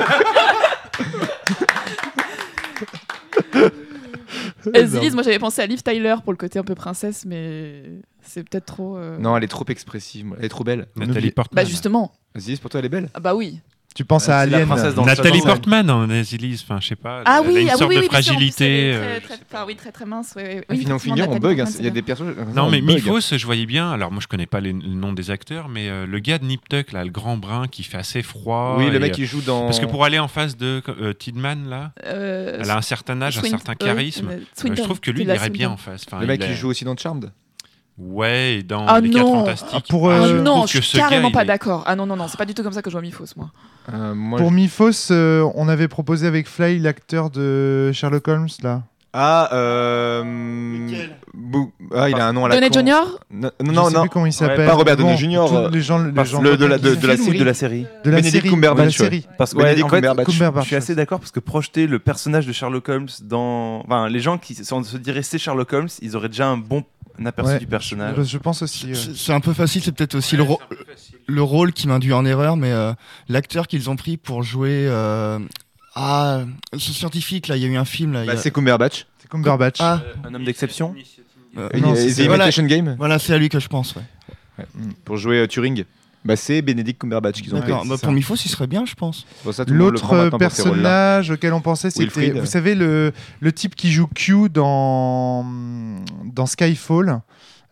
Azilis, moi j'avais pensé à Liv Tyler pour le côté un peu princesse, mais c'est peut-être trop. Non, elle est trop expressive, elle est trop belle. Nathalie Portman. Bah justement. Azilis, pour toi, elle est belle. Ah bah oui. Tu penses à C'est la Alien. princesse dans Nathalie Star Wars. Portman en Azilis, enfin, je sais pas. Ah elle a oui, une ah sorte oui, de oui, bien sûr, en plus, fragilité. elle est très mince. Ouais. Ah, Finn Longfinger, on bug. Il y a des personnages. Non, mais on bug. Mifos, je voyais bien. Alors, moi, je connais pas le nom des acteurs, mais le gars de Nip Tuck, là, le grand brun qui fait assez froid. Oui, le et, mec qui joue dans. Parce que pour aller en face de Tidman, là, elle a un certain âge, un certain charisme. Je trouve que lui, il irait bien en face. Enfin, Le mec il qui est- joue aussi dans Charmed. Ouais, et dans Ah Les 4 non. Fantastiques. Pour, Ah je non, trouve je que suis ce gars, carrément il pas est- d'accord. Ah non, c'est pas du tout comme ça que je vois Mifos, moi. Moi, Pour Mifos, on avait proposé avec Fly l'acteur de Sherlock Holmes là. Ah, Lequel il a un nom à la Downey con. Junior. Non, Je non, sais non. plus comment il s'appelle. pas Robert Downey Bon, Jr., tous les gens, les gens de la du film série. De la série. de la Benedict série, Cumberbatch, de la ouais. série. Parce que Benedict en fait, Cumberbatch. je suis assez d'accord parce que projeter le personnage de Sherlock Holmes dans, enfin, les gens qui se diraient c'est Sherlock Holmes, ils auraient déjà un bon Un aperçu Ouais. du personnage. Je pense aussi. C'est un peu facile, c'est peut-être aussi le rôle qui m'induit en erreur, mais l'acteur qu'ils ont pris pour jouer ce scientifique là, il y a eu un film là. il y a- C'est Cumberbatch. C'est Cumberbatch. Ah, Un homme d'exception. Non, The c'est- Imitation Game voilà, c'est à lui que je pense. Ouais. pour jouer Turing. C'est Benedict Cumberbatch qu'ils ont pris. D'accord. c'est ça. Pour Mifos, il serait bien, je pense. C'est pour ça que tout le monde le prend L'autre maintenant pour ces rôles-là. personnage auquel on pensait, c'était, Wilfried. vous savez, le type qui joue Q dans Skyfall.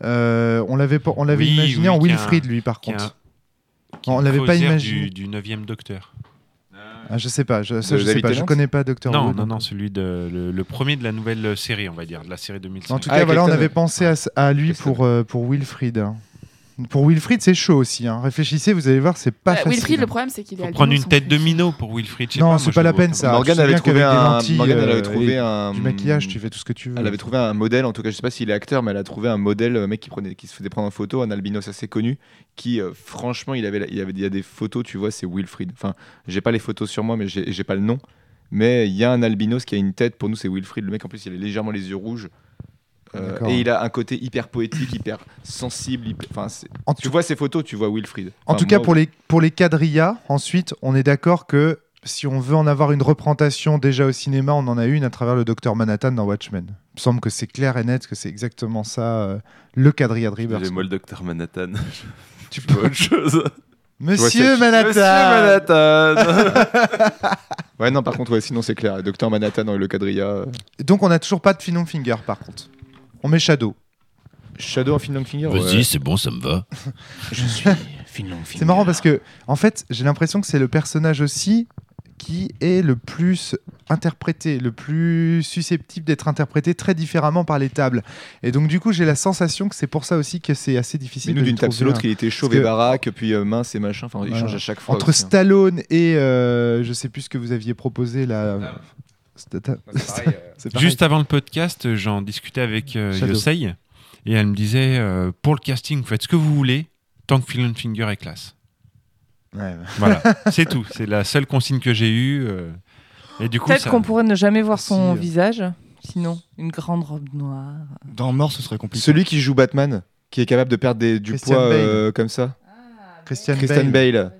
On l'avait Oui, imaginé oui, en qui a Wilfried, lui, par qui a contre. qui est On l'avait pas causaire imaginé. du 9e Docteur. Ah, je sais pas, je De sais David pas, je Tennant connais pas Doctor Who. Non, celui le premier de la nouvelle série, on va dire, de la série 2005. En tout Ah, cas, voilà, on Clayton. avait pensé à lui Clayton. pour Wilfried. Pour Wilfried, c'est chaud aussi. Hein. Réfléchissez, vous allez voir, c'est pas facile. Wilfried, le problème, c'est qu'il est Faut albino, prendre une sans tête de plus. minot pour Wilfried. je sais Non, pas, c'est moi, pas je la le vois peine, comme ça. Morgane Tu te avait souviens trouvé qu'avec des un. lentilles, Morgane, elle avait et trouvé un. du maquillage, tu fais tout ce que tu veux. Elle avait trouvé un modèle, en tout cas, je sais pas s'il est acteur, mais elle a trouvé un modèle, un mec qui se faisait prendre en photo, un albinos assez connu, qui, franchement, il y a des photos, tu vois, c'est Wilfried. Enfin, j'ai pas les photos sur moi, mais j'ai pas le nom. Mais il y a un albinos qui a une tête, pour nous, c'est Wilfried. Le mec, en plus, il a légèrement les yeux rouges. D'accord. Et il a un côté hyper poétique, hyper sensible. En Tu vois ces photos, tu vois Wilfried. En Enfin, tout cas, moi, pour les quadrillas, ensuite, on est d'accord que si on veut en avoir une représentation déjà au cinéma, on en a une à travers le Docteur Manhattan dans Watchmen. Il me semble que c'est clair et net, que c'est exactement ça, le quadrilla de Rivers. Moi, le docteur Manhattan. Tu Pas autre chose. Monsieur c'est- Manhattan. Monsieur Manhattan. Ouais, non, par contre, ouais, sinon c'est clair. Docteur Manhattan dans le quadrilla. Donc, on n'a toujours pas de Film Finger, par contre. On met Shadow. Shadow en Film Finger. ouais. c'est bon, ça me va. Je suis Finland C'est marrant parce que, en fait, j'ai l'impression que c'est le personnage aussi qui est le plus interprété, le plus susceptible d'être interprété très différemment par les tables. Et donc, du coup, j'ai la sensation que c'est pour ça aussi que c'est assez difficile. Mais nous, de d'une lui table sur trouver l'autre, il était chauve Parce et que- baraque, puis mince et machin. Enfin, il Voilà. change à chaque fois. Entre aussi, hein. Stallone et je sais plus ce que vous aviez proposé là. C'est pareil. Juste avant le podcast, j'en discutais avec Shadow. Yosei et elle me disait pour le casting, vous faites ce que vous voulez tant que Film Finger est classe. Ouais. Voilà, c'est tout. C'est la seule consigne que j'ai eue. Et du coup, Peut-être ça... qu'on pourrait ne jamais voir son Si, visage. Sinon, une grande robe noire. Dans Mort, ce serait compliqué. Celui qui joue Batman, qui est capable de perdre du Christian poids Bale. comme ça. Christian Christian Bale. Bale.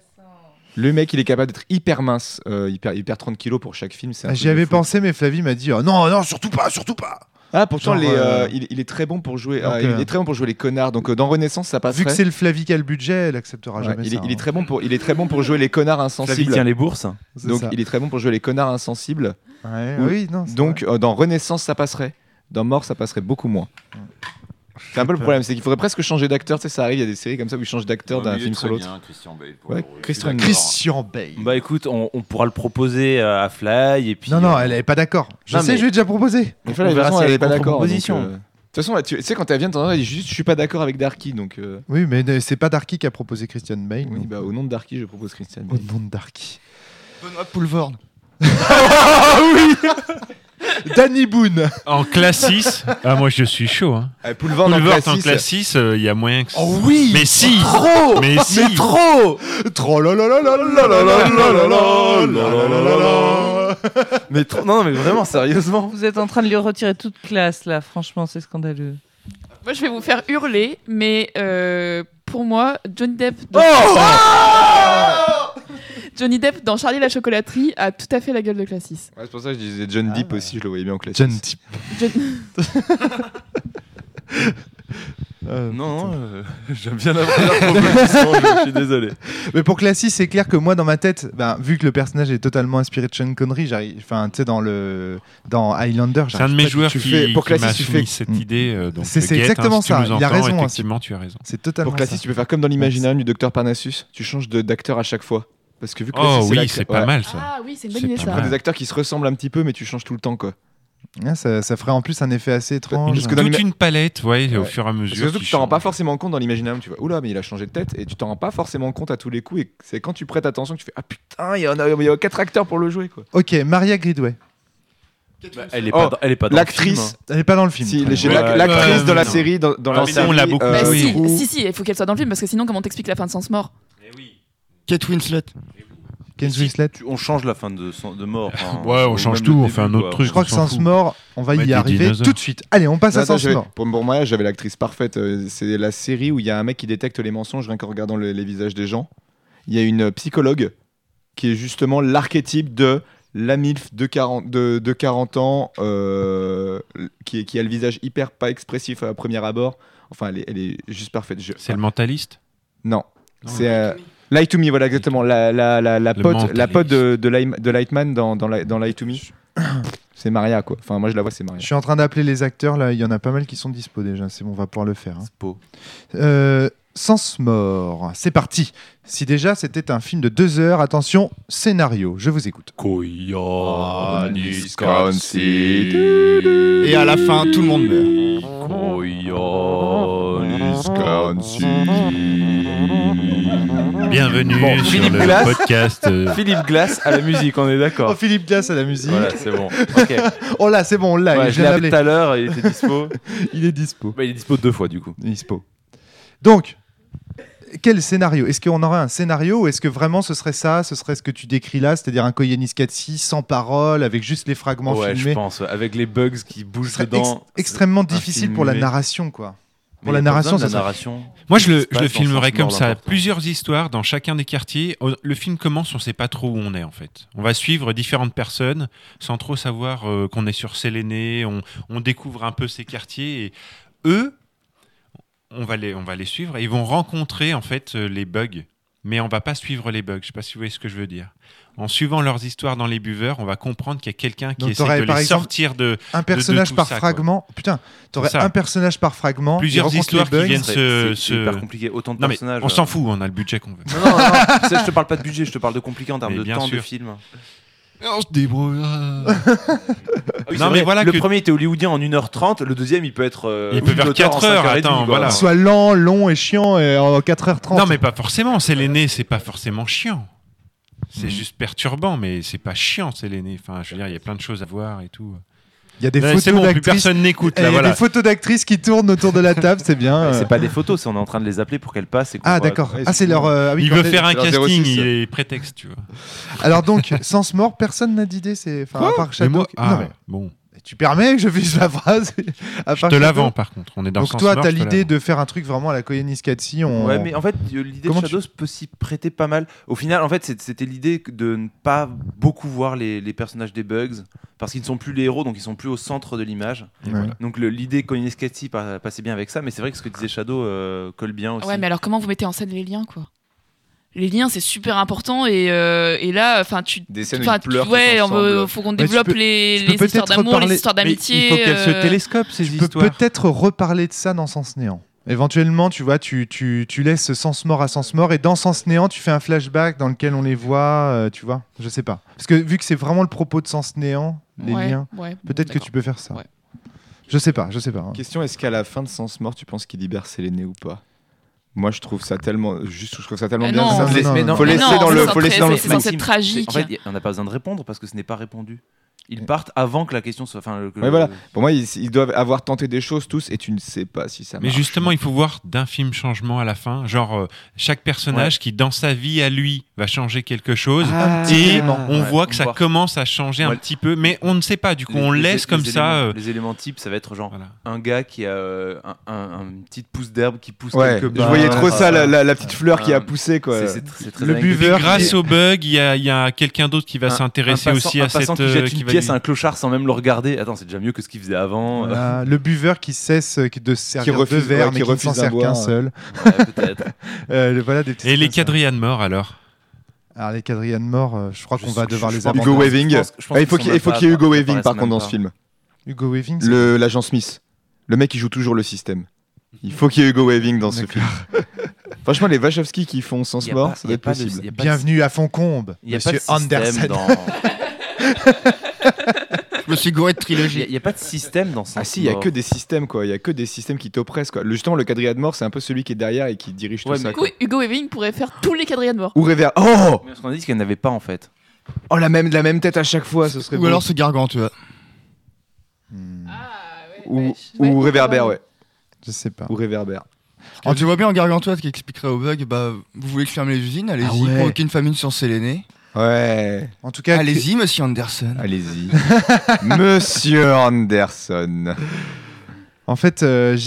Le mec, il est capable d'être hyper mince. Il perd 30 kilos pour chaque film. C'est un Ah, truc J'y de avais fou. pensé, mais Flavie m'a dit non, surtout pas. Ah, pourtant, Genre, il est très bon pour jouer. donc, Il est très bon pour jouer les connards. Donc, dans Renaissance, ça Vu passerait. que c'est le Flavie qui a le budget, elle acceptera Ouais, jamais il, ça. est, il est hein. très bon pour jouer les connards Flavie insensibles. tient les bourses. C'est Donc, ça. il est très bon pour jouer les connards insensibles. Ouais, Oui. oui, non. c'est Donc, vrai. dans Renaissance, ça passerait. Dans Mort, ça passerait beaucoup moins. C'est un peu le problème, c'est qu'il faudrait presque changer d'acteur. Tu sais, ça arrive, il y a des séries comme ça où ils changent d'acteur d'un film sur l'autre. Christian Bale. Ouais, Christian Bale. Christian Bale. Bah écoute, on pourra le proposer à Fly et puis. Non, elle est pas d'accord. Je Non, sais, mais- je lui ai déjà proposé. Mais Flavie, On de toute verra façon, si elle elle est est pas d'accord. contre-proposition. De toute façon, tu sais, quand elle vient, elle dit juste je suis pas d'accord avec Darky. Donc, Oui, mais c'est pas Darky qui a proposé Christian Bale. oui, non. bah, au nom de Darky, je propose Christian Au Bale. nom de Darky. Benoît Poulvord. Danny Boone. En classe 6, moi je suis chaud. Hein. Poulvord en Boulevard classe en 6. classe 6, il y a moyen que. Oh oui. Mais si. Trop. Mais si. Mais trop. Trop la la la la la la la la la la la la. Mais trop... Non, mais vraiment, sérieusement. Vous êtes en train de lui retirer toute classe, là. Franchement, c'est scandaleux. Moi, je vais vous faire hurler, mais pour moi, Johnny Depp. Johnny Depp dans Charlie et la chocolaterie a tout à fait la gueule de classe 6. Ouais, c'est pour ça que je disais John Depp aussi, je le voyais bien en classe John 6. Depp. Non, j'aime bien la première proposition, je suis désolé. Mais pour Classy, c'est clair que moi, dans ma tête, vu que le personnage est totalement inspiré de Sean Connery, j'arrive, enfin, tu sais, dans Highlander, C'est un de j'arrive mes pas- joueurs tu qui, fais- pour qui m'a Classis, tu soumis fais- cette idée. Donc, C'est Guette, exactement si tu ça, nous il a entends, raison, hein, Effectivement, tu as raison. C'est totalement Pour classe 6, ça. tu peux faire comme dans l'Imaginarium du Docteur Parnassus. Tu changes d'acteur à chaque fois. Parce que vu que Oh Classis, oui, l'acteur- c'est pas ouais. mal ça. Ah oui, c'est une bonne C'est idée pas ça. mal. Des acteurs qui se ressemblent un petit peu, mais tu changes tout le temps, quoi. Ouais, ça ferait en plus un effet assez étrange. Parce que dans Toute l'ima- une palette, ouais, au Ouais. fur et à Parce que mesure. surtout que qui tu t'en rends pas change. forcément compte dans l'Imaginarium. Tu vois, oula, mais il a changé de tête. Et tu t'en rends pas forcément compte à tous les coups. Et c'est quand tu prêtes attention que tu fais ah putain, il y a 4 acteurs pour le jouer, quoi. Ok, Maria Gridway. Elle est Oh, pas, elle est pas dans le L'actrice. film. Elle est pas dans le film. Si, Très j'ai bien. Ouais, l'actrice de la non. série dans la mais série. on l'a beaucoup. Bah, oui. si, il faut qu'elle soit dans le film parce que sinon, comment t'expliques la fin de Sens Mort? Kate Winslet. Kate Si, Winslet. on change la fin de mort. enfin, Ouais, on ou change même tout, le on début, fait un autre quoi. truc. Je crois que on s'en Sans fout. Mort, on va Mettre y des arriver dinosaures. tout de suite. Allez, on passe à Sans Mort. Pour moi, j'avais l'actrice parfaite. C'est la série où il y a un mec qui détecte les mensonges rien qu'en regardant les visages des gens. Il y a une psychologue qui est justement l'archétype de la MILF de 40 ans qui a le visage hyper pas expressif à premier abord. Enfin, elle est juste parfaite. C'est le mentaliste. Non, Non, c'est Lie to Me, voilà exactement. La pote de Lightman dans Lie to Me. C'est Maria, quoi. Enfin, moi je la vois, c'est Maria. Je suis en train d'appeler les acteurs, là, il y en a pas mal qui sont dispo déjà. C'est bon, on va pouvoir le faire. hein. Spo. Sans Mort, c'est parti. Si déjà c'était un film de 2 heures, attention, scénario, je vous écoute. Et à la fin, tout le monde meurt. Bienvenue Bon, sur Philippe le Glass. podcast. Philippe Glass à la musique, on est Oh, d'accord. Philippe Glass à la musique. Voilà, c'est bon. Ok. Oh là, c'est bon, on l'a. Ouais, je je l'ai l'ai appelé appelé. tout à l'heure, il était dispo. Il est dispo. Bah, il est dispo 2 fois du coup. Il est dispo. Donc, quel scénario? Est-ce qu'on aurait un scénario ou est-ce que vraiment ce serait ça? Ce serait ce que tu décris là, c'est-à-dire un Koyaanisqatsi sans parole, avec juste les fragments Ouais, filmés. je pense. Avec les bugs qui Ce bougent serait dedans. extrêmement un difficile film pour la muet. narration, quoi. Mais Pour la il y a pas narration, besoin de ça la serait- narration. Moi, je Se le passe dans filmerais Sans comme Mort, ça. l'important. Plusieurs histoires dans chacun des quartiers. Le film commence, on ne sait pas trop où on est en fait. On va suivre différentes personnes sans trop savoir qu'on est sur Séléné. On découvre un peu ces quartiers et eux, on va les suivre et ils vont rencontrer en fait les bugs. Mais on va pas suivre les bugs. Je sais pas si vous voyez ce que je veux dire. En suivant leurs histoires dans les buveurs, on va comprendre qu'il y a quelqu'un qui Donc, essaie t'aurais, de par les exemple, sortir de Un personnage tout par ça, quoi. fragment. Putain, t'aurais C'est ça. un personnage par fragment. il Plusieurs rencontre histoires les bugs. qui viennent C'est hyper compliqué. Autant de Non mais personnages. on s'en fout, on a le budget qu'on veut. Non, je te parle pas de budget, je te parle de compliqué en termes Mais de bien temps de sûr. film. On se débrouillera. Non, mais voilà le que- premier était hollywoodien en 1h30, le deuxième il peut être. Il peut faire d'auteur 4 en heures, 5h30, attends, quoi. voilà. Soit lent, long et chiant et en 4h30. Non, mais pas forcément. C'est l'aîné, c'est pas forcément chiant. C'est Hmm. juste perturbant, mais c'est pas chiant, c'est l'aîné. Enfin, je veux dire, il y a plein de choses à voir et tout. Il y a des Ouais, photos c'est bon, plus d'actrices. personne n'écoute. Il y Là, a voilà. des photos d'actrices qui tournent autour de la table, c'est bien. Mais c'est pas des photos, c'est on est en train de les appeler pour qu'elles passent. Et qu'on Ah voit- d'accord. Ouais, Ah c'est leur. ah oui, Il quand veut même. faire un leur casting, 06. il est prétexte, tu vois. Alors donc, Sans Mort, personne n'a d'idée. C'est. Enfin, à part Mais Shadow. moi- Non, mais bon, tu permets que je fasse la phrase. À je part te la Shadow. vends par contre. On est dans le Donc sens toi, mort, t'as je te la l'idée vends. de faire un truc vraiment à la Koyaanisqatsi. Ouais, mais en fait, l'idée de Comment Shadows peut s'y prêter pas mal. Au final, en fait, c'était l'idée de ne pas beaucoup voir les personnages des bugs, parce qu'ils ne sont plus les héros, donc ils sont plus au centre de l'image. Et Ouais. voilà. Donc l'idée Koyaanisqatsi passait bien avec ça, mais c'est vrai que ce que disait Shadow colle bien aussi. Ouais, mais alors comment vous mettez en scène les liens, quoi? Les liens, c'est super important et là, enfin, Des scènes où enfin, ils pleurent tous ouais, ensemble. faut qu'on tu développe peux- les tu peux histoires peut-être d'amour, reparler- les histoires Mais d'amitié. il faut qu'elles se télescopent, ces Tu peux histoires. peut-être reparler de ça dans Sens Néant. Éventuellement, tu vois, tu laisses Sens Mort à Sens Mort et dans Sens Néant, tu fais un flashback dans lequel on les voit, tu vois. Je sais pas. Parce que vu que c'est vraiment le propos de Sens Néant, les Ouais, liens, ouais, peut-être que d'accord. tu peux faire ça. Ouais. Je sais pas. hein. Question, est-ce qu'à la fin de Sens Mort, tu penses qu'il libère Séléné ou pas? Moi, je trouve ça tellement bien. non, Ça, non, mais non. faut Mais laisser non, dans c'est le, censé faut laisser dans le être- c'est flou. censé être tragique. En fait, on n'a pas besoin de répondre parce que ce n'est pas répondu. Ils partent avant que la question soit. Ouais, voilà. Pour moi, ils doivent avoir tenté des choses tous, et tu ne sais pas si ça marche. Mais justement, il faut voir d'infimes changements à la fin. Genre, chaque personnage qui, dans sa vie à lui, va changer quelque chose. Ah, et élément. on Ouais, voit on que ça voit. commence à changer un Ouais. petit peu. Mais on ne sait pas. Du coup, on laisse comme ça. Les éléments types, ça va être genre Voilà. un gars qui a une petite pousse d'herbe qui pousse Ouais, quelque je part. voyais trop ça, la petite fleur qui a poussé, quoi. C'est très Le anecdotique. buveur Et grâce au bug, il y a quelqu'un d'autre qui va Un- s'intéresser un passant- aussi un à passant cette qui jette qui une va pièce lui- à un clochard sans même le regarder. Attends, c'est déjà mieux que ce qu'il faisait avant. Voilà. Le buveur qui cesse de se servir de refuse- verre, ouais, mais qui qui ne s'en refuse sert d'un qu'un boire. seul. Ouais, peut-être. Voilà des petites Et les choses comme ça. quadrilles de mort alors. Alors les quadrilles de mort, je crois qu'on va devoir les pense- abandonner. Hugo Weaving. je pense Ah, il faut qu'ils qu'il sont y ait même Hugo pas- Weaving, par apparaissent contre, dans même ce pas. film. Hugo Weaving, c'est- L'agent Smith. Le mec, il joue toujours le système. Il faut qu'il y ait Hugo Weaving dans ce D'accord. film. Franchement, les Wachowski qui font Sens Y a Mort, pas- ça y doit a être pas de- possible. y a pas de- Bienvenue à Foncombe, Il n'y a pas de Monsieur Anderson. système dans. Je me suis gouré de trilogie. Il n'y a pas de système dans ça. Ah si, il y a que des systèmes, quoi. Il y a que des systèmes qui t'oppressent, quoi. Justement, le quadrilla de mort, c'est un peu celui qui est derrière et qui dirige Ouais, tout ça. mais- quoi. Hugo Weaving pourrait faire tous les quadrilles de mort. Ou Réver. Oh, Parce qu'on a dit qu'il n'y en avait pas en fait. la même tête à chaque fois, ce serait Ou beau. alors ce Gargantua. Hmm, Ou Réverbère, ouais. je sais pas. Ou Réverbère. Tu vois bien en Gargantua qui expliquerait au bug, bah, vous voulez que je ferme les usines, allez-y, Ah ouais. provoquer une famine sur Séléné. Ouais. En tout cas, Allez-y, monsieur Anderson. Allez-y. Monsieur Anderson. En fait,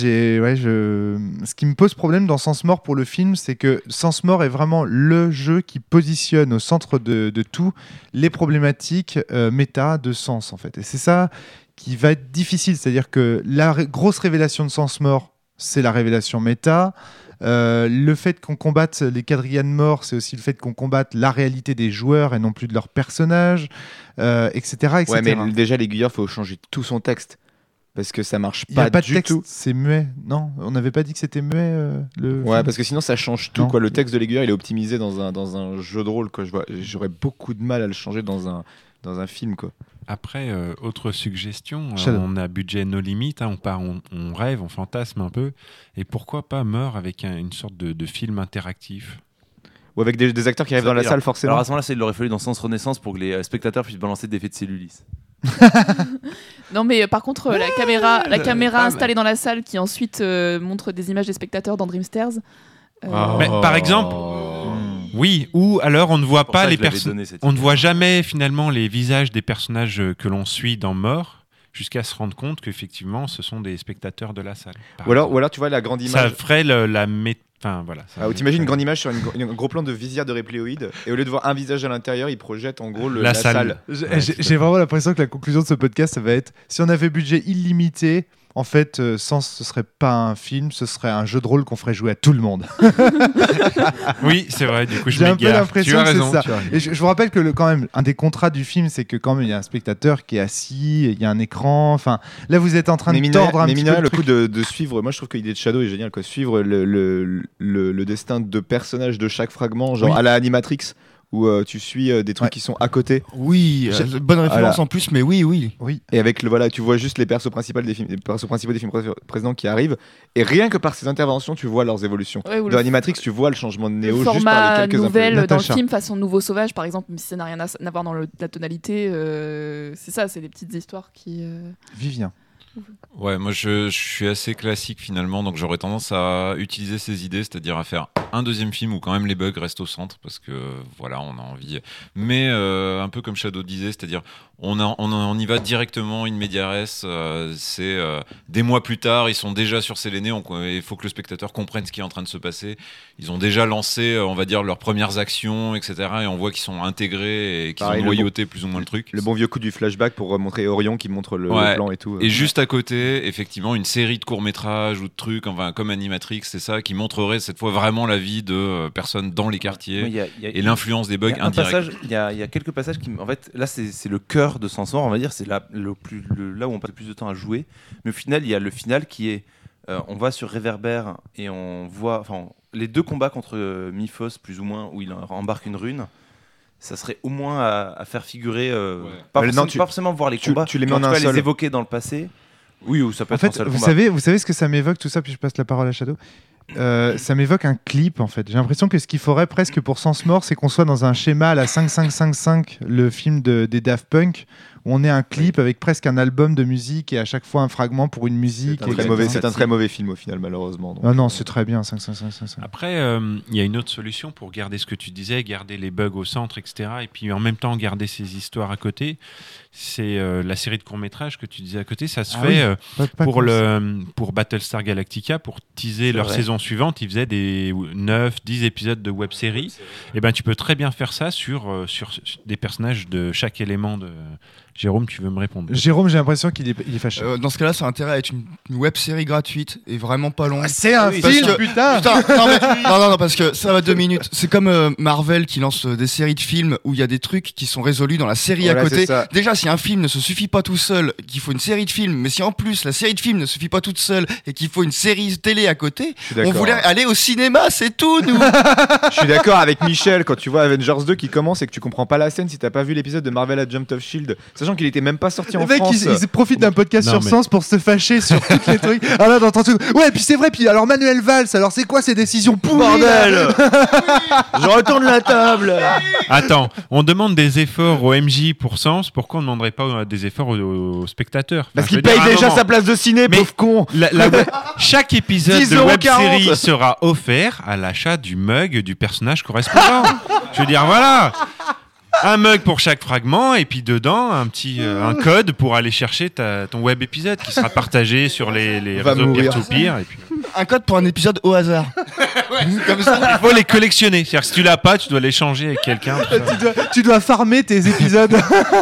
ce qui me pose problème dans Sens Mort pour le film, c'est que Sens Mort est vraiment le jeu qui positionne au centre de tout les problématiques méta de sens, en fait. Et c'est ça qui va être difficile. C'est-à-dire que la grosse révélation de Sens Mort, c'est la révélation méta. Le fait qu'on combatte les quadrillas de mort, c'est aussi le fait qu'on combatte la réalité des joueurs et non plus de leurs personnages, etc., etc. Ouais, mais déjà, l'aiguilleur, il faut changer tout son texte. Parce que ça marche Il n'y a pas de du texte, tout. c'est muet. Non, on n'avait pas dit que c'était muet le Ouais, film. parce que sinon ça change tout. Non. Quoi. Le texte de l'aiguilleur, il est optimisé dans un jeu de rôle. Quoi. J'aurais beaucoup de mal à le changer dans un film. Quoi. Après, autre suggestion, Shadow. on a budget no limit, hein, on rêve, on fantasme un peu. Et pourquoi pas Meurs avec une sorte de film interactif? Ou avec des acteurs qui arrivent dans la salle, forcément. Alors à ce moment-là, il aurait fallu dans Sens Renaissance pour que les spectateurs puissent balancer des effets de cellulis. Non, mais par contre, la caméra Ah, installée dans la salle qui ensuite montre des images des spectateurs dans Dreamsters. Mais, par exemple, oui, ou alors on ne voit Pour pas ça que les je l'avais personnes. donné, cette On ne idée. voit jamais finalement les visages des personnages que l'on suit dans Mort, jusqu'à se rendre compte qu'effectivement ce sont des spectateurs de la salle. par Ou exemple. alors, tu vois la grande Ça image. ferait Enfin, voilà. ça- Ou t'imagines une grande image sur un gros plan de visière de répléoïde, et au lieu de voir un visage à l'intérieur, il projette en gros La la salle. salle. J'ai vraiment l'impression que la conclusion de ce podcast, ça va être si on avait budget illimité, en fait, Sens, ce serait pas un film, ce serait un jeu de rôle qu'on ferait jouer à tout le monde. Oui, c'est vrai. Du coup, je J'ai un peu m'égare. l'impression Tu as que c'est raison. ça. tu as raison. Et je vous rappelle que quand même, un des contrats du film, c'est que quand même, il y a un spectateur qui est assis, il y a un écran. Enfin, là, vous êtes en train de tordre un petit peu le le coup truc. de suivre, moi je trouve que l'idée de Shadow est géniale, quoi. Suivre le destin de personnages de chaque fragment, genre Oui. à la Animatrix, où tu suis des trucs Ouais. qui sont à côté, Oui, bonne référence Voilà. en plus, mais oui. et avec tu vois juste les persos principaux des films précédents qui arrivent, et rien que par ces interventions, tu vois leurs évolutions. Ouais, ou Dans Animatrix, tu vois le changement de le Néo juste par format les quelques nouvelle dans le Natacha. film façon Nouveau Sauvage, par exemple, même si ça n'a rien à voir dans la tonalité. C'est ça, c'est des petites histoires qui. Vivien. Ouais, moi je suis assez classique finalement, donc j'aurais tendance à utiliser ces idées, c'est-à-dire à faire un deuxième film où quand même les bugs restent au centre, parce que voilà, on a envie. Mais un peu comme Shadow disait, c'est-à-dire on y va directement in media res, c'est des mois plus tard, ils sont déjà sur Séléné, il faut que le spectateur comprenne ce qui est en train de se passer. Ils ont déjà lancé, on va dire, leurs premières actions, etc. Et on voit qu'ils sont intégrés et qu'ils Pareil, ont noyauté plus ou moins le truc. Le bon vieux coup du flashback pour montrer Orion qui montre le Ouais. plan et tout. Et juste à côté, effectivement, une série de courts-métrages ou de trucs, enfin, comme Animatrix, c'est ça, qui montrerait cette fois vraiment la vie de personnes dans les quartiers Oui, il y a- et l'influence des il y bugs a un indirects. passage, il y a quelques passages qui, en fait, là c'est le cœur de Sens Mort, on va dire, c'est là où on passe le plus de temps à jouer. Mais au final, il y a le final qui est, on va sur Réverbère et on voit, enfin, les deux combats contre Miphos plus ou moins où il embarque une rune. Ça serait au moins à faire figurer, pas, Mais forcément, non, tu- pas forcément voir les tu- combats, tu les mets mais en tout un cas seul. les évoquer dans le passé. Oui, ou ça peut En être un fait, seul vous combat. savez ce que ça m'évoque tout ça, puis je passe la parole à Shadow. Ça m'évoque un clip en fait. J'ai l'impression que ce qu'il faudrait presque pour Sens Mort, c'est qu'on soit dans un schéma à la 5555, le film des Daft Punk, où on ait un clip avec presque un album de musique et à chaque fois un fragment pour une musique. C'est un très etc. mauvais- c'est un très mauvais film au final, malheureusement. Donc, Ah non, c'est très bien 5555. Après, il y a une autre solution pour garder ce que tu disais, garder les bugs au centre, etc. Et puis en même temps garder ces histoires à côté. C'est la série de courts-métrages que tu disais à côté. Ça se Ah fait oui. Pas pour, con, ça. pour Battlestar Galactica, pour teaser C'est leur vrai. saison suivante. Ils faisaient des 9-10 épisodes de web-série. Et ben, tu peux très bien faire ça sur des personnages de chaque élément de... Jérôme, tu veux me répondre? Jérôme, j'ai l'impression qu'il est fâché. Dans ce cas-là, ça a intérêt à être une web série gratuite et vraiment pas longue. C'est un parce film, que- putain. Putain, non, parce que ça va 2 minutes. C'est comme Marvel qui lance des séries de films où il y a des trucs qui sont résolus dans la série Voilà, à c'est côté. ça. Déjà, si un film ne se suffit pas tout seul, qu'il faut une série de films, mais si en plus la série de films ne suffit pas toute seule et qu'il faut une série télé à côté, je suis on d'accord. voulait aller au cinéma, c'est tout, nous. Je suis d'accord avec Michel quand tu vois Avengers 2 qui commence et que tu comprends pas la scène si t'as pas vu l'épisode de Marvel Agents of Shield, sachant qu'il était même pas sorti Les en mecs, France. ils profitent d'un podcast Non, sur mais- Sens pour se fâcher sur tous les trucs. Ah là, t'entends tout. Ouais, puis c'est vrai. Puis alors Manuel Valls, alors c'est quoi ces décisions pourries là Je retourne la table. Attends, on demande des efforts au MJ pour Sens. Pourquoi on ne demanderait pas des efforts aux spectateurs? Parce Enfin, je qu'il veux dire, paye à un déjà moment, sa place de ciné, Mais- pauvre con. Chaque épisode 10,40 de € web-série sera offert à l'achat du mug du personnage correspondant. Je veux dire, voilà. Un mug pour chaque fragment et puis dedans un code pour aller chercher ton web épisode qui sera partagé sur les Va réseaux mourir. peer-to-peer. Et puis... Un code pour un épisode au hasard. Comme ça, il faut les collectionner. C'est-à-dire que si tu l'as pas, tu dois l'échanger avec quelqu'un. Tu dois farmer tes épisodes.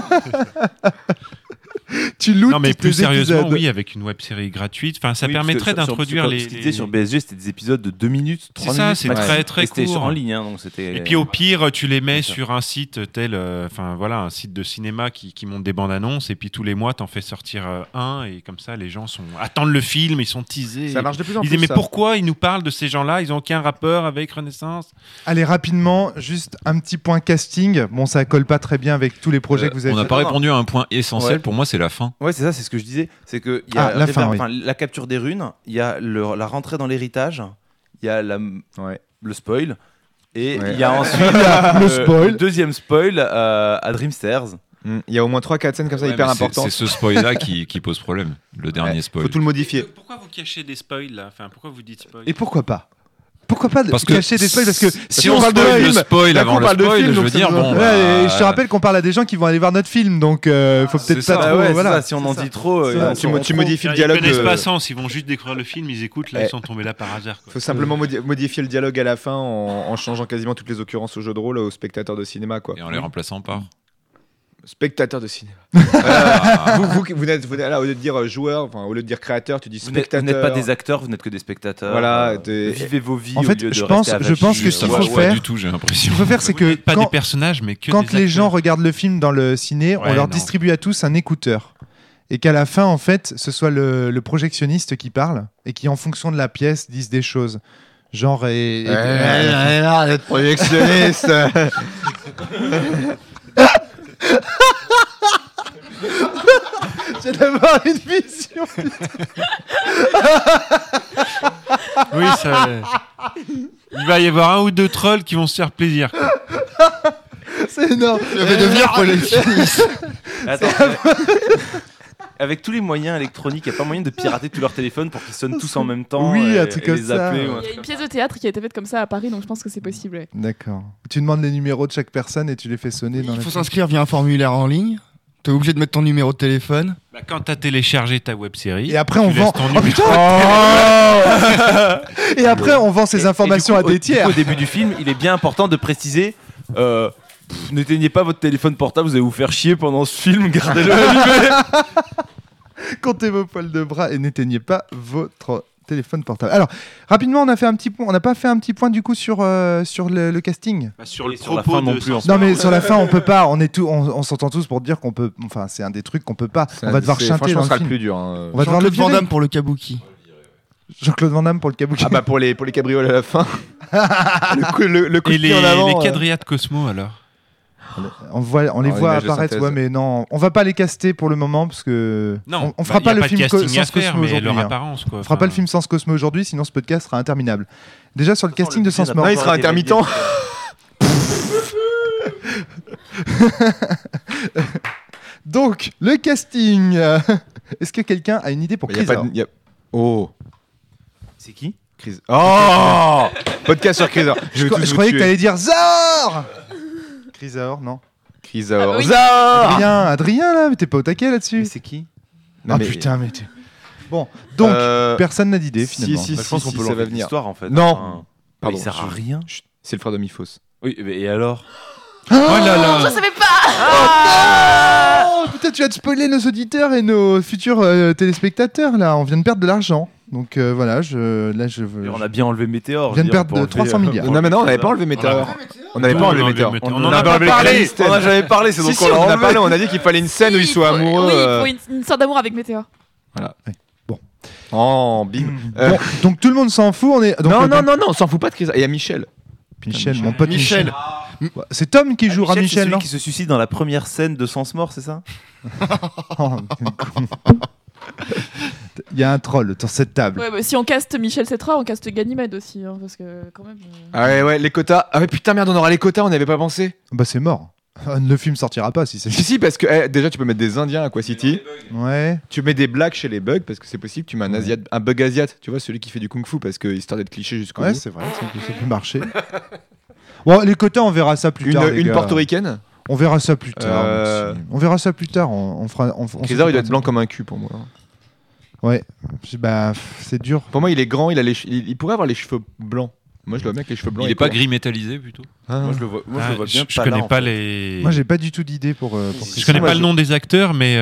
Tu lootes Non, mais tes plus sérieusement, épisodes. oui, avec une web série gratuite. Enfin, ça Oui, permettrait parce que d'introduire sur, les. Ce qu'il disait sur BSG, c'était des épisodes de 2 minutes, 3 ça, minutes. c'est max. très, très Et c'était court. en ligne, hein, donc c'était. Et puis au pire, tu les mets C'est ça. sur un site tel, enfin voilà, un site de cinéma qui monte des bandes annonces, et puis tous les mois, t'en fais sortir un, et comme ça, les gens attendent le film, ils sont teasés. Ça marche de plus en Ils plus. disent mais ça. pourquoi ils nous parlent de ces gens-là? Ils ont aucun rapport avec Renaissance. Allez, rapidement, juste un petit point casting. Bon, ça colle pas très bien avec tous les projets que vous avez On n'a fait. pas répondu à un point essentiel. Ouais. Pour moi, c'est la fin. Ouais, c'est ça, c'est ce que je disais. C'est que il y a Ah, la fin, oui. la capture des runes, il y a la rentrée dans l'héritage, il y a Ouais. le spoil, et Ouais. il y a ensuite Le spoil. le deuxième spoil à Dreamsters. Il y a au moins 3-4 scènes comme ça Ouais, hyper mais c'est importantes. ce spoil-là qui pose problème. Le dernier spoil. Faut tout le modifier. Pourquoi vous cachez des spoils là? Enfin, pourquoi vous dites spoil? Et pourquoi pas? Pourquoi pas Parce que cacher des spoils? Parce que si on spoil le spoil là, avant on le parle de spoil, film, je donc veux ça dire, nous bon. Ouais, bah, et je te rappelle qu'on parle à des gens qui vont aller voir notre film, donc faut peut-être c'est pas ça. trop. Bah ouais, voilà. c'est ça, si on en dit trop, C'est ils ça. en sauront Tu trop. modifies le Ils dialogue. connaissent pas Sens, ils vont juste découvrir le film, ils écoutent, là Eh. ils sont tombés là par hasard. Quoi. Faut simplement modifier le dialogue à la fin en changeant quasiment toutes les occurrences au jeu de rôle aux spectateurs de cinéma, quoi. Et en les remplaçant par. Spectateurs de cinéma. Ah. Vous n'êtes là, au lieu de dire joueur, enfin au lieu de dire créateur, tu dis Vous n'êtes spectateur. pas des acteurs, vous n'êtes que des spectateurs. Voilà, vivez vos vies En fait, au lieu de je rester pense- à je pense Vagy, que ce qu'il Ça faut marche faire- pas du tout, j'ai Ce l'impression. qu'il faut faire, c'est Vous que n'êtes pas quand, des personnages, mais que quand des les gens acteurs. regardent le film dans le ciné, on Ouais, leur non. distribue à tous un écouteur. Et qu'à la fin, en fait, ce soit le projectionniste qui parle et qui, en fonction de la pièce, dise des choses. Genre, d'être projectionniste. j'ai d'avoir une vision. Oui, ça. Il va y avoir un ou deux trolls qui vont se faire plaisir. Quoi. C'est énorme. Je vais devenir projectionniste. Attends, avec tous les moyens électroniques, il n'y a pas moyen de pirater tous leurs téléphones pour qu'ils sonnent tous en même temps. Oui, et, un truc et comme les ça. appeler. Il y a une pièce de théâtre qui a été faite comme ça à Paris, donc je pense que c'est possible. Ouais. D'accord. Tu demandes les numéros de chaque personne et tu les fais sonner dans Il la faut s'inscrire via un formulaire en ligne. T'es obligé de mettre ton numéro de téléphone. Bah, quand t'as téléchargé ta web série, Et après, on tu laisses vend. ton Oh, numéro. putain Et après, on vend ces informations à des tiers. Au début du film, il est bien important de préciser. N'éteignez pas votre téléphone portable, vous allez vous faire chier pendant ce film, gardez-le allumé. Comptez vos poils de bras et n'éteignez pas votre téléphone portable. Alors, rapidement, on a fait un petit point. On n'a pas fait un petit point du coup sur le casting. Bah, sur le Et sur la propos fin non de plus, en ce- Non, mais sur la fin, on peut pas. On s'entend tous pour dire qu'on peut. Enfin, c'est un des trucs qu'on peut pas. On va devoir chanter Franchement, dans ce sera le le film. plus dur. hein. On va devoir le Jean-Claude Van virer. Damme pour le kabuki. Jean-Claude Van Damme pour le kabuki. Ah bah pour les cabrioles à la fin. le coup Et de pied en avant. les quadrillas de Cosmo alors. On les Alors, voit l'image de apparaître, synthèse. ouais, mais non, on va pas les caster pour le moment parce que Non, on fera bah, pas y a le de film casting à sans faire, Cosmo mais aujourd'hui. leur hein. apparence quoi. On fera pas le film sans Cosmo aujourd'hui, sinon ce podcast sera interminable. Déjà sur le casting de Sans Mort. Non, il sera intermittent. Donc le casting. Est-ce que quelqu'un a une idée pour Y a pas Chris de- y a- Oh, C'est qui Chris. Oh Podcast sur Chris. Je croyais que t'allais dire Zor. Chris Zor, non. Chris Ah bah oui. Zor. Adrien là, mais t'es pas au taquet là-dessus. Mais c'est qui Non, Ah mais- putain, mais tu. Bon, donc personne n'a d'idée si, finalement. si, Bah, je pense qu'on peut ça l'enlever va de venir. l'histoire en fait. Non. Enfin, Pardon, il sert à je- rien. Chut, c'est le frère de Miphos. Oui, et alors Oh là là. Je savais pas. Oh, peut-être tu vas te spoiler nos auditeurs et nos futurs téléspectateurs là. On vient de perdre de l'argent. Donc voilà, je veux. Et on a bien enlevé Météor. On vient de je veux dire, perdre on peut 300 enlever, milliards. Non, mais non, on n'avait pas enlevé Météor. On n'avait pas enlevé Météor. Météor. On On en avait a pas enlevé parlé. Cranston. On en a jamais parlé, c'est Si, donc si, on l'a on en a enlevé. parlé, on a dit qu'il fallait une scène où il soit amoureux. Oui, il faut une sorte d'amour avec Météor. Oh, bim. Bon, donc tout le monde s'en fout. On est. Donc, Non, non, non, non, on s'en fout pas de Chris. Et il y a Michel. Michel, mon pote Michel. Michel. C'est Tom qui jouera Michel, c'est Michel, celui non qui se suicide dans la première scène de Sens Mort, c'est ça Oh, quel con. Il y a un troll dans cette table. Ouais, bah, si on caste Michel Cetra, on caste Ganymède aussi, hein, parce que quand même. Ah ouais, ouais, les quotas. Ah ouais, putain, merde, on aura les quotas, on n'y avait pas pensé. Bah c'est mort. Le film sortira pas si c'est. Si, si, parce que déjà, tu peux mettre des Indiens à Aqua City. Ouais. Tu mets des blacks chez les bugs, parce que c'est possible. Tu mets un bug asiate, tu vois, celui qui fait du kung fu, parce que histoire d'être cliché jusqu'au Ouais, bout. c'est vrai, ça peut marcher. Bon, les quotas, on verra ça plus tard. les Une gars. portoricaine. On verra ça plus tard. Maxime. On verra ça plus tard. Chris Hemsworth, il doit être blanc comme un cul pour moi. Ouais. Bah, c'est dur. Pour moi, il est grand, il pourrait avoir les cheveux blancs. Moi, je le vois bien avec les cheveux blancs. Il est pas gris métallisé plutôt. Moi, je le vois bien. Je connais pas les. Moi, j'ai pas du tout d'idée pour. Je connais pas le nom des acteurs, mais.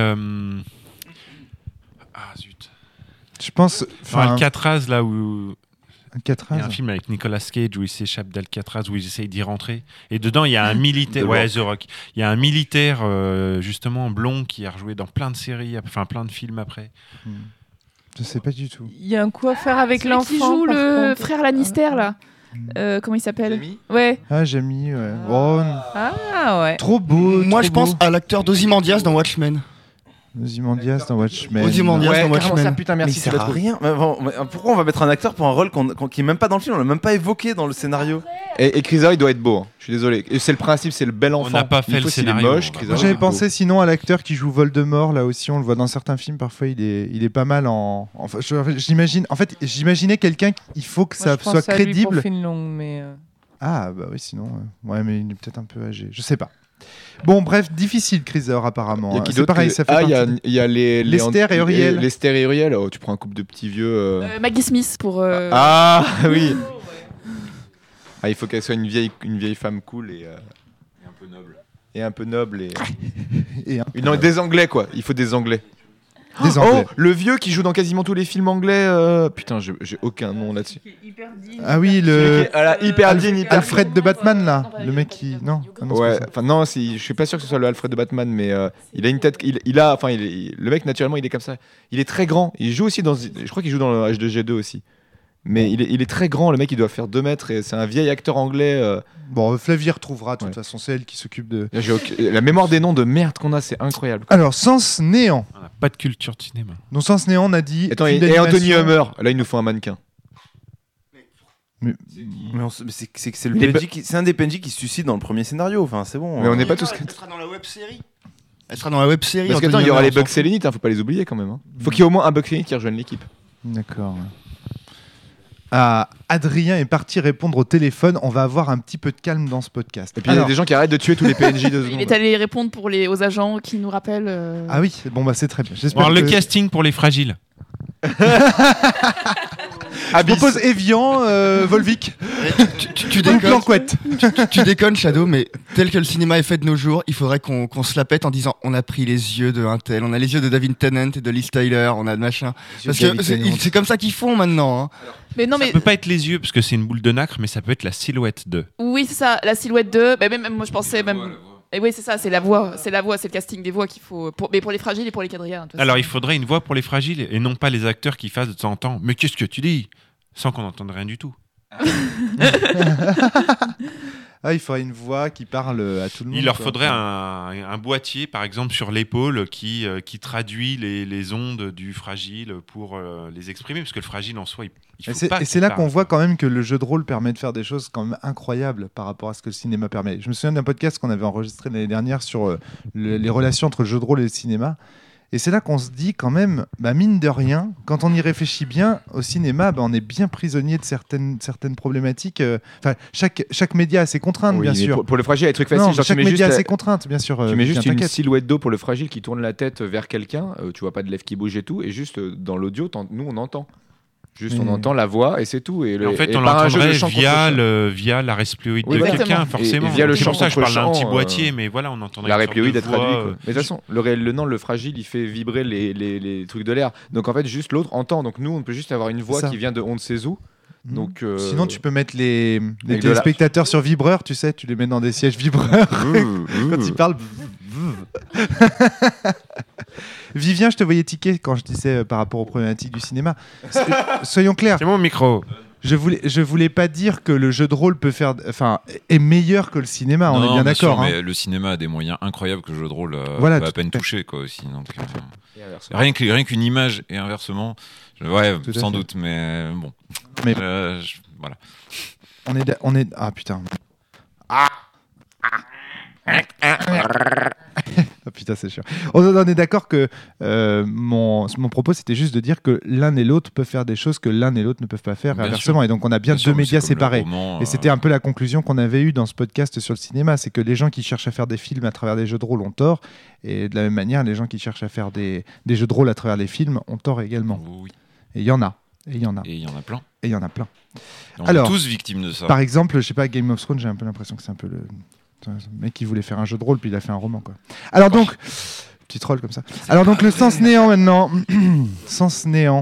Ah zut. Je pense. Enfin, Alcatraz, là où. Il y Alcatraz. a un film avec Nicolas Cage où il s'échappe d'Alcatraz, où ils essayent d'y rentrer. Et dedans, il y a un militaire. The Rock. Il y a un militaire, justement, blond, qui a rejoué dans plein de séries, enfin plein de films après. Je sais pas du tout. Il y a un coup à faire avec l'enfant. Qui joue par le contre. frère Lannister, là. Comment il s'appelle? Jamie Ouais. Ah, Jamie, ouais. Oh, Ah ouais. trop beau. Moi, trop je pense beau. à l'acteur d'Ozymandias dans Watchmen. Ozymandias dans Watchmen. Ozymandias dans Watchmen. putain, Mais il merci. sert à rien. Mais bon, pourquoi on va mettre un acteur pour un rôle qui est même pas dans le film? On l'a même pas évoqué dans le scénario. Et Chris Hemsworth, il doit être beau. Je suis désolé. Et c'est le principe, c'est le bel enfant. n'a pas fait Il faut le s'il est scénario. moche, Chris Moi, Hemsworth, j'avais il est beau. pensé sinon à l'acteur qui joue Voldemort, là aussi, on le voit dans certains films, parfois il est pas mal en. Enfin, j'imaginais quelqu'un, il faut que ça Moi, je soit pense à lui pour crédible. Finlong, mais Ah, bah oui, sinon. Ouais, mais il est peut-être un peu âgé, je sais pas. Bon, bref, difficile, Chris Hemsworth, apparemment. Il y a qui C'est d'autre pareil, que- ça fait Ah, il partie. y a les. Lester et Uriel. Lester et Uriel. Oh, tu prends un couple de petits vieux. Maggie Smith pour. Ah, oui. Ah, il faut qu'elle soit une vieille femme cool et. Un peu noble. Et un peu noble et. Et un- Non, des Anglais, quoi. Il faut des Anglais. Des Anglais. Oh, le vieux qui joue dans quasiment tous les films anglais. Putain, j'ai aucun nom là-dessus. Ah oui, Celui le. qui est- voilà, hyper digne, hyper. Alfred de Batman, là. Le mec qui. Non. Ah non, c'est Ouais, pas ça. enfin non, je suis pas sûr que ce soit le Alfred de Batman, mais il a une tête, le mec naturellement il est comme ça. Il est très grand. Il joue aussi je crois qu'il joue dans le H2G2 aussi. Mais il est très grand, le mec il doit faire 2 mètres et c'est un vieil acteur anglais. Bon, Flavie retrouvera, de toute Ouais. façon, c'est elle qui s'occupe de. La mémoire des noms de merde qu'on a, c'est incroyable. Alors, Sens Néant. On n'a pas de culture de cinéma. Donc, Sens Néant, on a dit. Attends, film et Anthony d'animation. Hummer, là il nous faut un mannequin. Mais c'est le Il est PNJ c'est un des PNJ qui se suicide dans le premier scénario. Enfin, c'est bon. Mais on n'est pas tous. Elle sera dans la web série. Elle sera dans la web série. Parce qu'attends, il y aura les Bugs Selenite, faut pas les oublier quand même. Faut qu'il y ait au moins un Bugs Selenite qui rejoigne l'équipe. D'accord. Ah, Adrien est parti répondre au téléphone. On va avoir un petit peu de calme dans ce podcast. Et puis il y a Alors- des gens qui arrêtent de tuer tous les PNJ de Il secondes. est allé répondre pour aux agents qui nous rappellent. Ah oui, bon bah c'est très bien. J'espère Alors, que... le casting pour les fragiles. Je propose Evian, Volvic, Tu ou déconnes, Planquette. tu déconnes, Shadow, mais tel que le cinéma est fait de nos jours, il faudrait qu'on se la pète en disant on a pris les yeux de un tel, on a les yeux de David Tennant et de Liz Tyler, on a de machin. Parce que c'est comme ça qu'ils font maintenant. Hein. Mais non, Ça mais peut pas être les yeux parce que c'est une boule de nacre, mais ça peut être la silhouette de. oui, c'est ça, la silhouette de. Bah, même moi, je pensais même. Et oui, c'est ça, c'est la voix, c'est le casting des voix qu'il faut. Mais pour les fragiles et pour les quadrilles. Alors il faudrait une voix pour les fragiles et non pas les acteurs qui fassent de temps en temps. Mais qu'est-ce que tu dis? Sans qu'on n'entende rien du tout. Ah, il faudrait une voix qui parle à tout le monde. Il leur quoi. faudrait un boîtier, par exemple, sur l'épaule qui traduit les ondes du fragile pour les exprimer. Parce que le fragile en soi, il Et faut c'est, pas et c'est qu'il là parle. qu'on voit quand même que le jeu de rôle permet de faire des choses quand même incroyables par rapport à ce que le cinéma permet. Je me souviens d'un podcast qu'on avait enregistré l'année dernière sur les relations entre le jeu de rôle et le cinéma. Et c'est là qu'on se dit quand même, bah mine de rien, quand on y réfléchit bien, au cinéma, bah on est bien prisonnier de certaines problématiques. Enfin, chaque média a ses contraintes, Oui, bien mais sûr. pour le fragile, il y a des trucs faciles. Non, Genre, tu chaque mets média a juste, ses contraintes, bien sûr. tu mets juste une t'inquiète. silhouette d'eau pour le fragile qui tourne la tête vers quelqu'un. Tu vois pas de lèvres qui bougent et tout. Et juste dans l'audio, nous on entend. Juste on Mais- entend la voix et c'est tout. Et, Et en fait, et on par un jeu de l'entendrait chant contre via, chant. via la respléoïde Oui, de voilà. quelqu'un, Exactement. forcément. Et via le C'est chant pour ça que je contre parle d'un petit chant, boîtier, mais voilà, on entendrait La une sorte réplioïde de est traduite. voix, Quoi. Mais de toute façon, le fragile, il fait vibrer les trucs de l'air. Donc en fait, juste l'autre entend. Donc nous, on peut juste avoir une voix ça. qui vient de on ne sait où. Donc, Sinon, tu peux mettre les avec de téléspectateurs sur vibreur, tu sais, tu les mets dans des sièges vibreurs. Quand ils parlent. Vivien, je te voyais tiquer quand je disais par rapport aux problématiques du cinéma. Soyons clairs, C'est mon micro. je voulais pas dire que le jeu de rôle est meilleur que le cinéma, on Non, est bien sûr, d'accord. Hein. mais le cinéma a des moyens incroyables que le jeu de rôle Voilà, peut à tout peine à fait. toucher quoi aussi. Donc, Et inversement. rien qu'une image et inversement, ouais, Tout à sans fait. doute, mais bon. Mais- Voilà. On est ah putain. Ah putain. putain, c'est chiant. On est d'accord que mon propos, c'était juste de dire que l'un et l'autre peuvent faire des choses que l'un et l'autre ne peuvent pas faire, et Bien inversement. Et donc, on a bien sûr, deux mais médias c'est comme le séparés. roman, Et c'était un peu la conclusion qu'on avait eue dans ce podcast sur le cinéma, c'est que les gens qui cherchent à faire des films à travers des jeux de rôle ont tort, et de la même manière, les gens qui cherchent à faire des jeux de rôle à travers les films ont tort également. Oui. Et il y en a. Et il y en a. Et il y en a plein. Et il y en a plein. On Alors, est tous victimes de ça. Par exemple, je sais pas, Game of Thrones, j'ai un peu l'impression que c'est un peu le mec qui voulait faire un jeu de rôle, puis il a fait un roman, quoi. Alors donc, petit troll comme ça. Alors donc, le sens néant maintenant. Sens néant.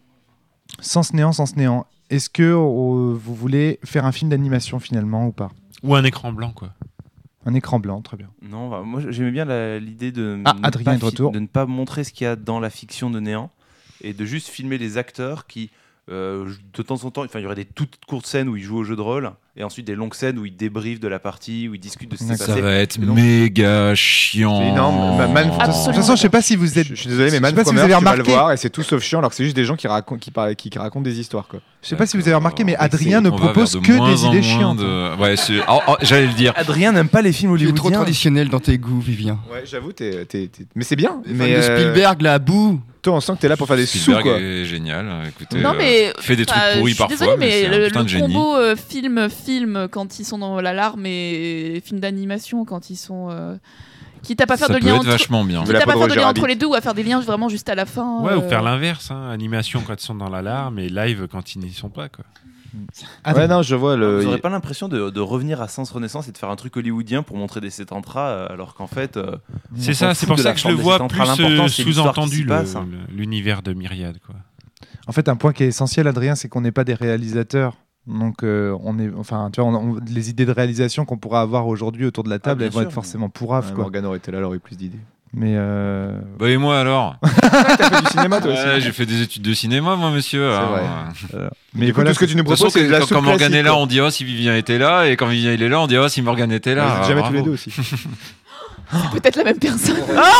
Sens néant, sens néant. Est-ce que vous voulez faire un film d'animation finalement ou pas? Ou un écran blanc, quoi. Un écran blanc, très bien. Non, bah, moi j'aimais bien l'idée de, Adrien est de retour. de ne pas montrer ce qu'il y a dans la fiction de Néant et de juste filmer les acteurs qui, de temps en temps, enfin il y aurait des toutes courtes scènes où ils jouent au jeu de rôle et ensuite des longues scènes où ils débriefent de la partie, où ils discutent de ce qui s'est Ça passé. va être Et donc- méga chiant. C'est énorme. De toute Absolument. façon, je sais pas si vous êtes. Je suis désolé, mais je Man sais pas si from vous avez Earth, tu vas le remarqué. voir et c'est tout sauf chiant, alors que c'est juste des gens qui racontent des histoires, quoi. Je sais pas si vous avez remarqué, mais D'accord. Adrien ne On va vers propose de que moins des en idées moins chiantes. Ouais, j'allais le dire. Adrien n'aime pas les films Tu es trop hollywoodiens. traditionnel dans tes goûts, Vivien. Ouais, j'avoue, mais c'est bien. Mais Mais de Spielberg, la boue. toi, on sent que t'es là pour faire des sous, Spielberg quoi. est génial. Écoutez, Non, mais fait des trucs enfin, pourris je suis parfois, désolée, mais c'est un le putain de génie. combo film quand ils sont dans l'alarme et film d'animation quand ils sont quitte à pas faire Ça de peut lien être entre vachement bien. Mais quitte la à pas peau de faire de Roger lien entre Rabbit. les deux ou à faire des liens vraiment juste à la fin. Ouais, ou faire l'inverse, hein. Animation quand ils sont dans l'alarme et live quand ils n'y sont pas, quoi. Ouais, non, je vois Vous le. n'aurez pas l'impression de revenir à Sens Renaissance et de faire un truc hollywoodien pour montrer des sétentras alors qu'en fait C'est on ça, s'en c'est fout pour de ça la que je le forme des vois centrales. plus L'important, c'est l'histoire qui sous-entendu, s'y passe. l'univers de Myriade, quoi. En fait, un point qui est essentiel, Adrien, c'est qu'on n'est pas des réalisateurs. Donc, on est, enfin, tu vois, les idées de réalisation qu'on pourra avoir aujourd'hui autour de la table, bien elles vont sûr. être forcément pourraves, quoi. Morgane aurait été là, elle aurait eu plus d'idées. Mais Bah et moi alors T'as fait du cinéma, toi aussi. Ouais, j'ai fait des études de cinéma, moi, monsieur. C'est hein. vrai. mais Du coup, voilà, tout ce que tu nous De toute façon, proposes, c'est de la quand soupe Morgane classique, est là, quoi. on dit oh si Vivien était là, et quand Vivien était là, on dit oh si Morgane était là. Vous êtes jamais tous les bravo. deux aussi. Peut-être la même personne.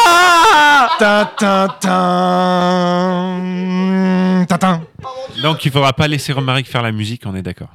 Tintin. Donc il faudra pas laisser Romaric faire la musique, on est d'accord.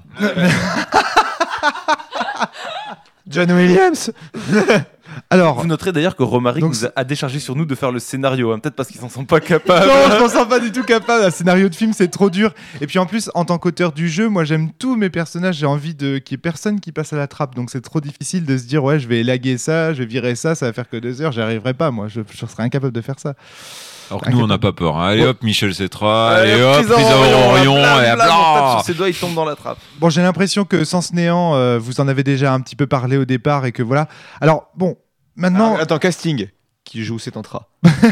John Williams. Alors, Vous noterez d'ailleurs que Romaric Donc, nous a déchargé sur nous de faire le scénario, hein, peut-être parce qu'ils s'en sont pas capables. non, je m'en sens pas du tout capable. Un scénario de film, c'est trop dur. Et puis en plus, en tant qu'auteur du jeu, moi j'aime tous mes personnages. J'ai envie qu'il y ait personne qui passe à la trappe. Donc c'est trop difficile de se dire, ouais, je vais élaguer ça, je vais virer ça, ça va faire que 2 heures. J'y arriverai pas, moi. Je serais incapable de faire ça. Alors que nous, on n'a pas peur. Hein. Allez Ouais. hop, Michel Cetra, allez hop, prise à Orion, et on tape blanc. sur ses doigts, il tombe dans la trappe. Bon, j'ai l'impression que Sens Néant, vous en avez déjà un petit peu parlé au départ et que voilà. Alors, bon, maintenant, Attends, casting. Qui joue cet entra.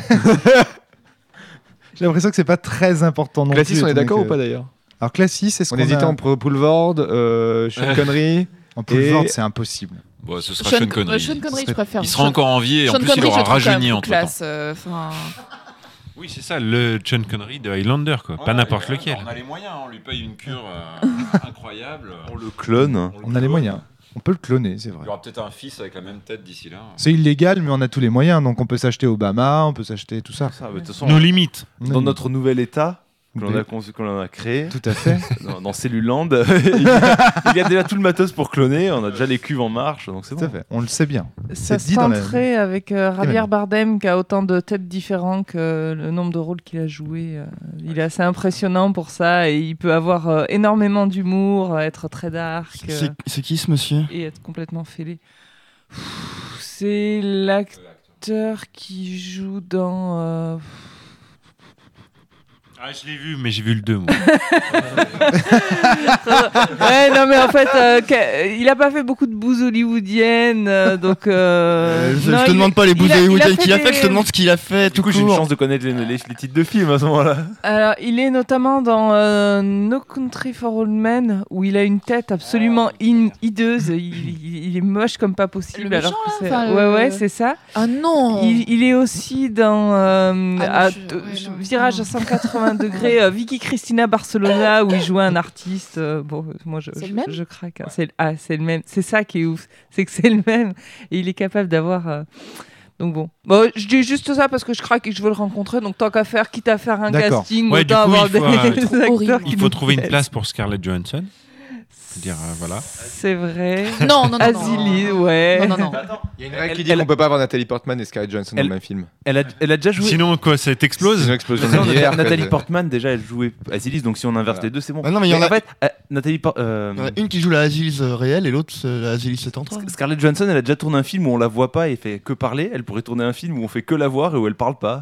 j'ai l'impression que c'est pas très important non Classis, plus. on est étant donné d'accord que- ou pas d'ailleurs? Alors, Classis, c'est ce On qu'on hésitait a... entre Boulevard, Sean Connery. En Boulevard, Et- c'est impossible. Bon, ce sera Sean Connery. Sean Connery, Ce je serait- préfère. Il sera encore en vie et en Sean plus, Connery, il aura je trouve quand même rajeuni plus entre temps. classe. Enfin, Oui, c'est ça, le Sean Connery de Highlander, quoi. Pas n'importe lequel. On a les moyens, on lui paye une cure incroyable. On le clone. On a les moyens. On peut le cloner, c'est Il vrai. y aura peut-être un fils avec la même tête d'ici là. C'est illégal, mais on a tous les moyens. Donc on peut s'acheter Obama, on peut s'acheter tout ça. Ça, mais de toute façon, Nos limites. dans notre nouvel état que l'on Oui. a conçu, que l'on a créé, Tout à fait. dans Celluland, il y a déjà tout le matos pour cloner, on a déjà les cuves en marche, donc c'est Tout à bon. fait. On le sait bien. Ça C'est se dit dans la- tenterait avec Javier Emmanuel. Bardem qui a autant de têtes différentes que le nombre de rôles qu'il a joué. Il est assez impressionnant pour ça et il peut avoir énormément d'humour, être très dark C'est qui ce monsieur? et être complètement fêlé. C'est l'acteur qui joue dans... Ah, je l'ai vu, mais j'ai vu le 2, moi. Ouais, non mais en fait, il a pas fait beaucoup de bouses hollywoodiennes, donc... Je non, te il- demande pas les bouts il a hollywoodiennes qu'il a des- fait, je te demande ce qu'il a fait Du tout coup, j'ai une court. chance de connaître les titres de films à ce moment-là. Alors, il est notamment dans No Country for Old Men, où il a une tête absolument hideuse. Il est moche comme pas possible. Le méchant, alors que là, c'est... enfin, Ouais, c'est ça. ah non. Il est aussi dans non. Virage à 180 degrés, Vicky Cristina Barcelona, où il joue un artiste. Bon, moi, C'est le même je craque. Hein. C'est le même. C'est ça qui est ouf. C'est que c'est le même. Et il est capable d'avoir... Donc bon, je dis juste ça parce que je craque et que je veux le rencontrer. Donc tant qu'à faire, quitte à faire un D'accord. casting, Ouais, du autant coup, avoir il faut, des acteurs horrible. qui Il faut nous trouver une plaisent. place pour Scarlett Johansson. C'est-à-dire, voilà. C'est vrai. Non. Azilis, ouais. Non. Il y a une règle qui dit qu'on peut pas avoir Nathalie Portman et Scarlett Johansson dans le même film. Elle a déjà joué. Sinon, quoi, ça t'explose? Sinon, explosion Non, nucléaire, Nathalie quoi. Portman, déjà, elle jouait Azilis, donc si on inverse les deux, c'est bon. Ah non, mais il y en en a- fait, Nathalie Il y en a une qui joue la Azilis réelle et l'autre la Azilis 703. Scarlett Johansson, elle a déjà tourné un film où on la voit pas et fait que parler. Elle pourrait tourner un film où on fait que la voir et où elle parle pas.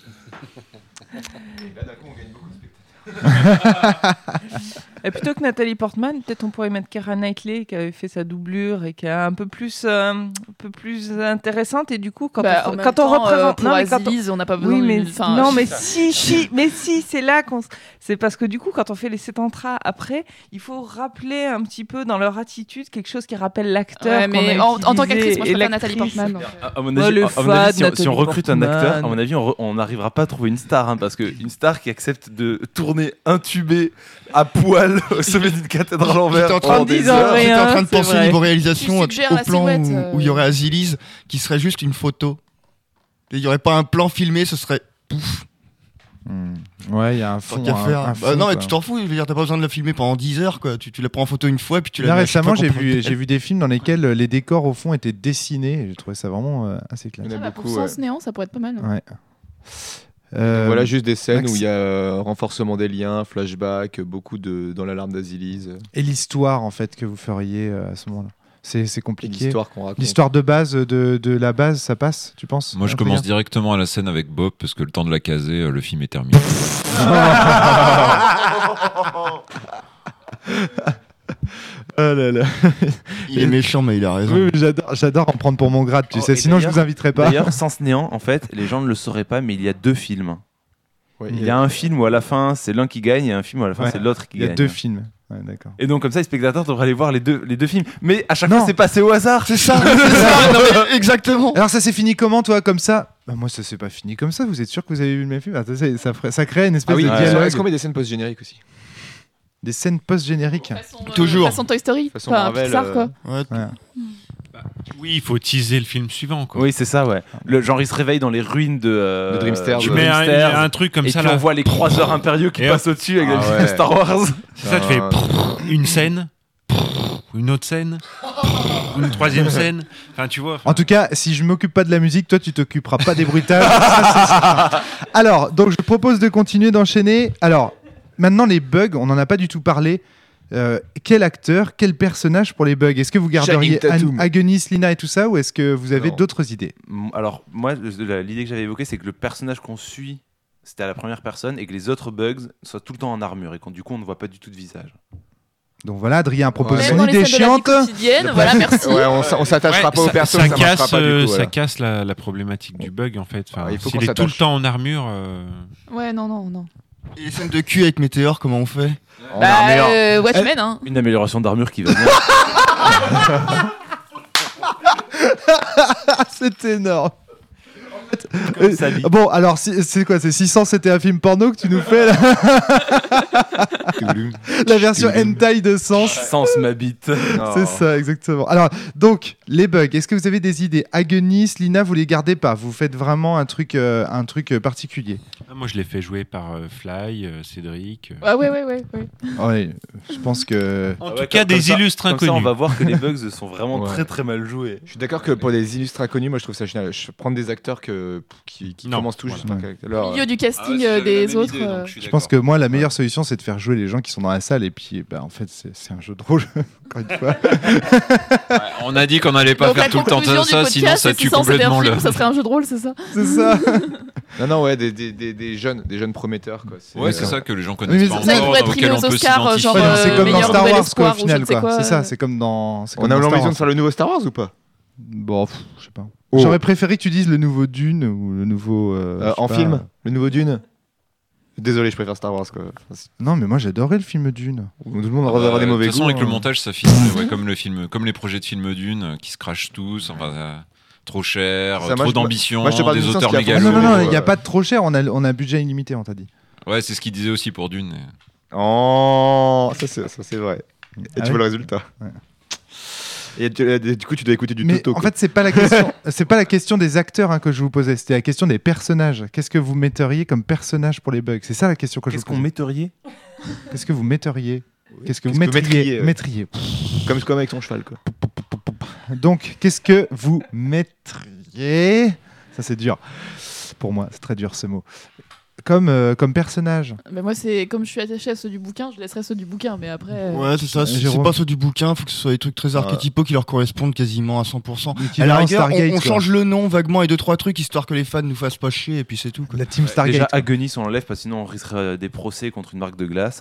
Et plutôt que Nathalie Portman, peut-être on pourrait mettre Keira Knightley qui avait fait sa doublure et qui est un peu plus intéressante. Et du coup, quand on représente, pour non, mais quand on- Azilis, on n'a pas besoin oui, mais de... enfin, non, je- mais si, c'est là qu'on. C'est parce que du coup, quand on fait les sétentras après, il faut rappeler un petit peu dans leur attitude quelque chose qui rappelle l'acteur. Ouais, qu'on mais a en tant utilisé qu'actrice, moi je et préfère Nathalie l'actrice. Portman. À mon Ouais, avis, le à mon avis, fad, si on recrute un Nathalie acteur, à Portman. mon avis, on n'arrivera pas à trouver une star, hein, parce qu'une star qui accepte de tourner intubée à poil au sommet d'une cathédrale en verre J'étais en train pendant de des disant heures. rien. J'étais en train de c'est penser vrai. niveau réalisation Tu suggères au la plan silhouette, où il y aurait Azilis qui serait juste une photo. Et il y aurait pas un plan filmé, ce serait pouf. Ouais, il y a un Tant fond. qu'à faire. un fond, Non, mais quoi. tu t'en fous, je veux dire, t'as pas besoin de la filmer pendant 10 heures, quoi. Tu la prends en photo une fois, puis tu la Là, mets à chaque récemment, fois qu'on prend- j'ai vu des films dans lesquels les décors au fond étaient dessinés. J'ai trouvé ça vraiment assez clair. Il y en a Ah, bah, pour beaucoup, Sens Néant, ça pourrait être pas mal. Ouais. Voilà juste des scènes Max- où il y a renforcement des liens, flashback, beaucoup de dans l'alarme d'Azilis. Et l'histoire en fait que vous feriez à ce moment-là. C'est compliqué. L'histoire qu'on raconte. L'histoire de base de la base, ça passe, tu penses? Moi, je Adrien commence directement à la scène avec Bob parce que le temps de la caser, le film est terminé. Oh là là. Il est méchant, mais il a raison. Oui, j'adore en prendre pour mon grade, tu Oh, sais. et Sinon, je d'ailleurs- vous inviterai pas. D'ailleurs, Sens Néant, en fait, les gens ne le sauraient pas, mais il y a deux films. Ouais, Il y a un film où à la fin c'est l'un qui gagne et un film où à la fin Ouais. c'est l'autre qui Il y a gagne. 2 films. Ouais, d'accord. Et donc comme ça les spectateurs devraient aller voir les deux films. Mais à chaque Non. fois c'est passé au hasard. C'est ça, c'est ça. Non, mais exactement. Alors, ça s'est fini comment, toi, comme ça? Bah, moi, ça s'est pas fini comme ça. Vous êtes sûr que vous avez vu le même film? Ah, ça crée une espèce Ah oui, de dialogue. est-ce qu'on met des scènes post-génériques aussi? Des scènes post-génériques. Toujours. Façon Toy Story. Façon Enfin, Marvel, Pixar, quoi. Ouais, Ouais. Oui, il faut teaser le film suivant, quoi. Oui c'est ça ouais. Le genre il se réveille dans les ruines de De Dreamsters. Tu de mets Dreamsters. un truc comme et ça puis on là. voit les croiseurs impériaux qui Et passent au-dessus avec Ah la musique ouais. de Star Wars. C'est ça, tu fais une scène, une autre scène, une troisième scène. Enfin, tu vois. En tout cas, si je m'occupe pas de la musique, toi, tu t'occuperas pas des bruitages. Ça, c'est certain. Alors, donc, je propose de continuer d'enchaîner. Alors, maintenant, les bugs, on n'en a pas du tout parlé. Quel acteur, quel personnage pour les bugs? Est-ce que vous garderiez Channing Tatum. Agonis, Lina et tout ça, ou est-ce que vous avez Non. d'autres idées? Alors moi l'idée que j'avais évoquée c'est que le personnage qu'on suit c'était à la première personne et que les autres bugs soient tout le temps en armure et qu'on du coup on ne voit pas du tout de visage. Donc voilà, Adrien propose Ouais. son Même dans les idée scènes de la vie chiante. quotidienne, voilà, merci. Ouais, on s'attachera pas au perso, ça marchera pas du tout. ça voilà. casse la problématique du bug en fait. Enfin, Ah, il faut s'il qu'on est tout le s'attache. temps en armure. Ouais, non. Et les scènes de cul avec Météor, comment on fait? En Bah, armure. Watchmen, hein. Une amélioration d'armure qui va bien. C'est énorme. Comme sa vie. Bon, alors, c'est quoi? C'est 600, c'était un film porno que tu nous fais là? La version hentai de Sens. Sens ma bite. C'est ça, exactement. Alors, donc, les bugs, est-ce que vous avez des idées? Agonis, Lina, vous les gardez pas? Vous faites vraiment un truc particulier? Moi, je l'ai fait jouer par Fly, Cédric. Ouais. Oui, je pense que... En Ah tout ouais, cas, comme des ça- illustres comme ça, inconnus. on va voir que les bugs sont vraiment Ouais. très très mal joués. Je suis d'accord que pour des illustres inconnus, moi je trouve ça génial. Je prendre des acteurs qui Non. commencent tout juste Ouais. par caractère. Alors, Milieu du casting des autres. Je pense que moi, la meilleure solution, c'est de faire jouer les gens qui sont dans la salle. Et puis, bah, en fait, c'est un jeu de rôle, encore une fois. On a dit qu'on n'allait pas Donc, faire la tout le temps conclusion ça, du sinon podcast, ça c'est tue si Sens était un complètement film, le. ça serait un jeu de rôle, c'est ça? C'est ça. non, ouais, des jeunes prometteurs. Quoi. Ouais, c'est ça que les gens Oui, connaissent mais pas ça, il encore, pourrait être auquel primé on aux peut Oscars, s'identifier. genre, Ouais, non, c'est comme dans meilleur Star nouvel Wars, espoir, quoi, au ou je final. ne sais Quoi. quoi. C'est ça, c'est comme dans. On a eu l'ambition de faire. faire le nouveau Star Wars ou pas? Bon, je sais pas. Oh. J'aurais préféré que tu dises le nouveau Dune ou le nouveau. je sais En pas. film, le nouveau Dune. Désolé, je préfère Star Wars. Quoi. Non, mais moi j'adorais le film Dune. Tout le monde va avoir des mauvais De toute façon, goûts. avec le hein. montage, ça finit ouais, comme les projets de films Dune qui se crachent tous. Enfin, trop cher, Ça, moi, trop je- d'ambition, moi, je te parle des du sens auteurs qu'il y a Ah, mégalos. non, il n'y a euh, pas de trop cher. On a un budget illimité, on t'a dit. Ouais, c'est ce qu'il disait aussi pour Dune. Oh, ça c'est vrai. Et Ah tu ouais vois le résultat. Ouais. Et du coup, tu dois écouter du Mais Toto. en fait, c'est pas la question. C'est pas la question des acteurs hein, que je vous posais. C'était la question des personnages. Qu'est-ce que vous metteriez comme personnage pour les bugs? C'est ça la question que je vous Qu'est-ce qu'on posais. metteriez? Qu'est-ce que vous metteriez? Qu'est-ce que vous mettriez, Comme avec ton cheval, quoi. Donc, qu'est-ce que vous mettriez? Ça, c'est dur. Pour moi, c'est très dur ce mot. Comme personnage. Bah moi, c'est comme je suis attachée à ceux du bouquin, je laisserai ceux du bouquin, mais après. Ouais, c'est ça. C'est Jérôme. pas ceux du bouquin, faut que ce soit des trucs très archétypaux qui leur correspondent quasiment à 100%. Qui À la verra rigueur, Stargate, on quoi. change le nom vaguement et 2-3 trucs histoire que les fans nous fassent pas chier et puis c'est tout. Quoi. La team Stargate. Déjà, quoi. Agonis, on l'enlève parce que sinon on risquerait des procès contre une marque de glace.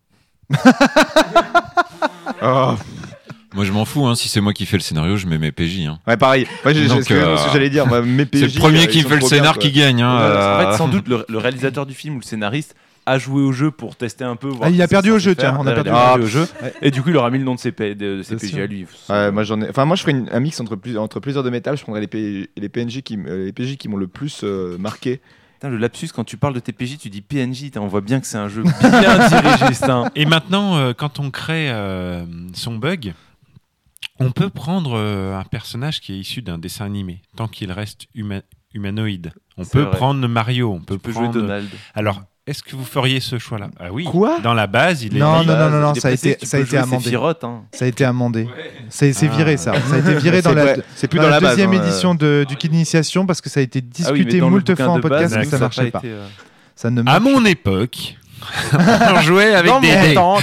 Moi, je m'en fous. Hein. Si c'est moi qui fais le scénario, je mets mes PJ. Hein. Ouais, pareil. Moi, Donc, ce que j'allais dire. Mes PJ, C'est le premier qui ils sont fait le trop bien, scénar quoi. qui gagne. Hein. En fait, sans doute, le réalisateur du film ou le scénariste a joué au jeu pour tester un peu. voir Ah, il ce a que perdu c'est au censé jeu, faire. tiens, on a Il perdu au jeu. Ouais. Et du coup, il leur a mis le nom de ses Bien PJ sûr. à lui. Ouais, moi je ferais un mix entre plusieurs de mes tables. Je prendrais les PNJ les PJ qui m'ont le plus marqué. Putain, le lapsus, quand tu parles de tes PJ, tu dis PNJ. On voit bien que c'est un jeu bien dirigé. Et maintenant, quand on crée son bug, on peut prendre un personnage qui est issu d'un dessin animé, tant qu'il reste humanoïde. On C'est peut vrai. prendre Mario, on peut Tu peux jouer prendre... Donald. Alors, est-ce que vous feriez ce choix-là? Ah oui. Quoi Dans la base, il est Non, dit- non, Il est ça a précisé été- que tu ça a peux été jouer amendé. Sephiroth, hein. Ça a été amendé. C'est Ah. viré, ça. Ça a été viré dans la. C'est plus dans la base. deuxième hein, édition du kit d'initiation parce que ça a été Ah oui, mais discuté dans le moult bouquin fois en de podcast base, et que ça a marchait pas. été, Ça ne À marche mon époque, on jouait avec Dans des mon dés. temps,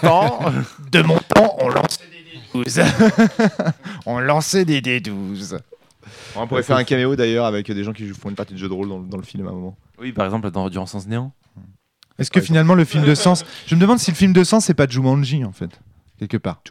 De mon temps, on lançait des D12. On lançait des D12. On pourrait faire un caméo d'ailleurs avec des gens qui font une partie de jeu de rôle dans le film à un moment. Oui, par exemple, durant Sens Néant. Est-ce que finalement le film de Sens. Je me demande si le film de Sens c'est pas Jumanji en fait, quelque part.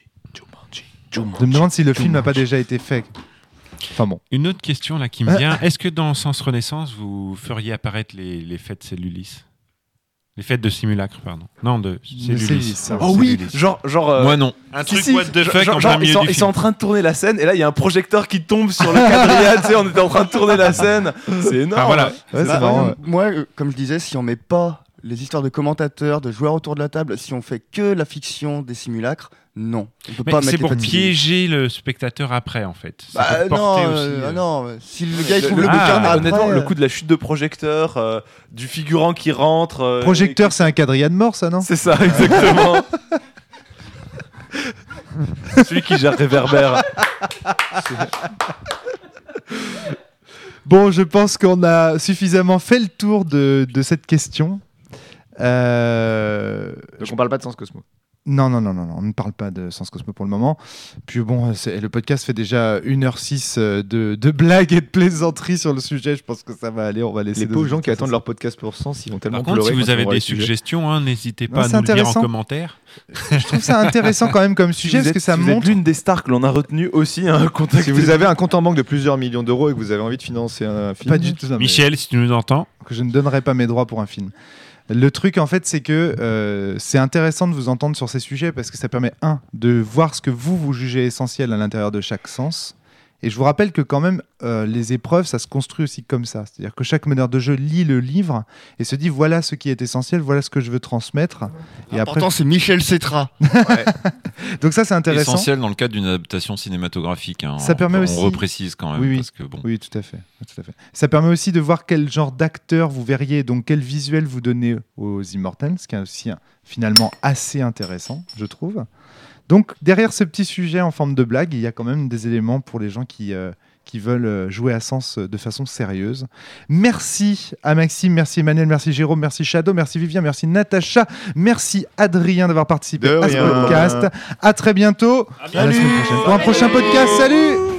Je me demande si le film n'a pas déjà été fait. Enfin bon. Une autre question là qui me vient. Est-ce que dans Sens Renaissance, vous feriez apparaître les fêtes cellulis? Les fêtes de simulacre, pardon. Non, de cellulis. ça. Oh oui, Cellulis. genre. Moi, non. Un Si, truc si, what the fuck genre, en plein milieu du ils sont film. en train de tourner la scène et là il y a un projecteur qui tombe sur le quadrilla, tu sais, on était en train de tourner la scène. C'est énorme. Ah, voilà. Ouais, c'est Bah, marrant. Ouais. moi, comme je disais, si on met pas les histoires de commentateurs, de joueurs autour de la table, si on fait que la fiction des simulacres, non. On peut Mais pas c'est mettre pour les fêtes civiles. piéger le spectateur après, en fait. C'est Bah, pour non, porter aussi, non, si le gars il trouve le Ah, bouquin, mais honnêtement, après, le coup de la chute de projecteur, du figurant qui rentre. Projecteur, c'est un quadrilla de mort, ça, non? C'est ça, exactement. Celui qui gère Réverbère. Bon, je pense qu'on a suffisamment fait le tour de cette question. Donc on parle pas de Sens Cosmo. Non, on ne parle pas de Sens Cosmo pour le moment. Puis bon, le podcast fait déjà 1h06 de blagues et de plaisanteries sur le sujet. Je pense que ça va aller, on va laisser... Les nos pauvres gens qui auditeurs attendent leur podcast pour Sens, ils vont tellement Par contre, pleurer si vous quand ils avez vont voir des les sujets. suggestions, n'hésitez Non, pas à c'est nous le dire en intéressant. commentaire. Je trouve ça intéressant quand même comme sujet parce que ça vous êtes montre... l'une des stars que l'on a retenues aussi, hein, contactez- Si vous avez un compte en banque de plusieurs millions d'euros et que vous avez envie de financer un film, Pas du tout. non, mais- Michel, si tu nous entends. que je ne donnerai pas mes droits pour un film. Le truc, en fait, c'est que c'est intéressant de vous entendre sur ces sujets parce que ça permet, de voir ce que vous jugez essentiel à l'intérieur de chaque sens. Et je vous rappelle que quand même, les épreuves, ça se construit aussi comme ça. C'est-à-dire que chaque meneur de jeu lit le livre et se dit, voilà ce qui est essentiel, voilà ce que je veux transmettre. Et l'important c'est Michel Cetra. Donc ça, c'est intéressant. Essentiel dans le cadre d'une adaptation cinématographique. Hein. Ça permet aussi- On reprécise quand même. Oui. Parce que, bon. Oui, tout à fait. Ça permet aussi de voir quel genre d'acteur vous verriez, donc quel visuel vous donnez aux Immortals, ce qui est aussi finalement assez intéressant, je trouve. Donc derrière ce petit sujet en forme de blague, il y a quand même des éléments pour les gens qui veulent jouer à Sens de façon sérieuse. Merci à Maxime, merci Emmanuel, merci Jérôme, merci Shadow, merci Vivien, merci Natacha, merci Adrien d'avoir participé De à ce rien. podcast. À très bientôt. À la semaine prochaine pour un prochain podcast. Salut.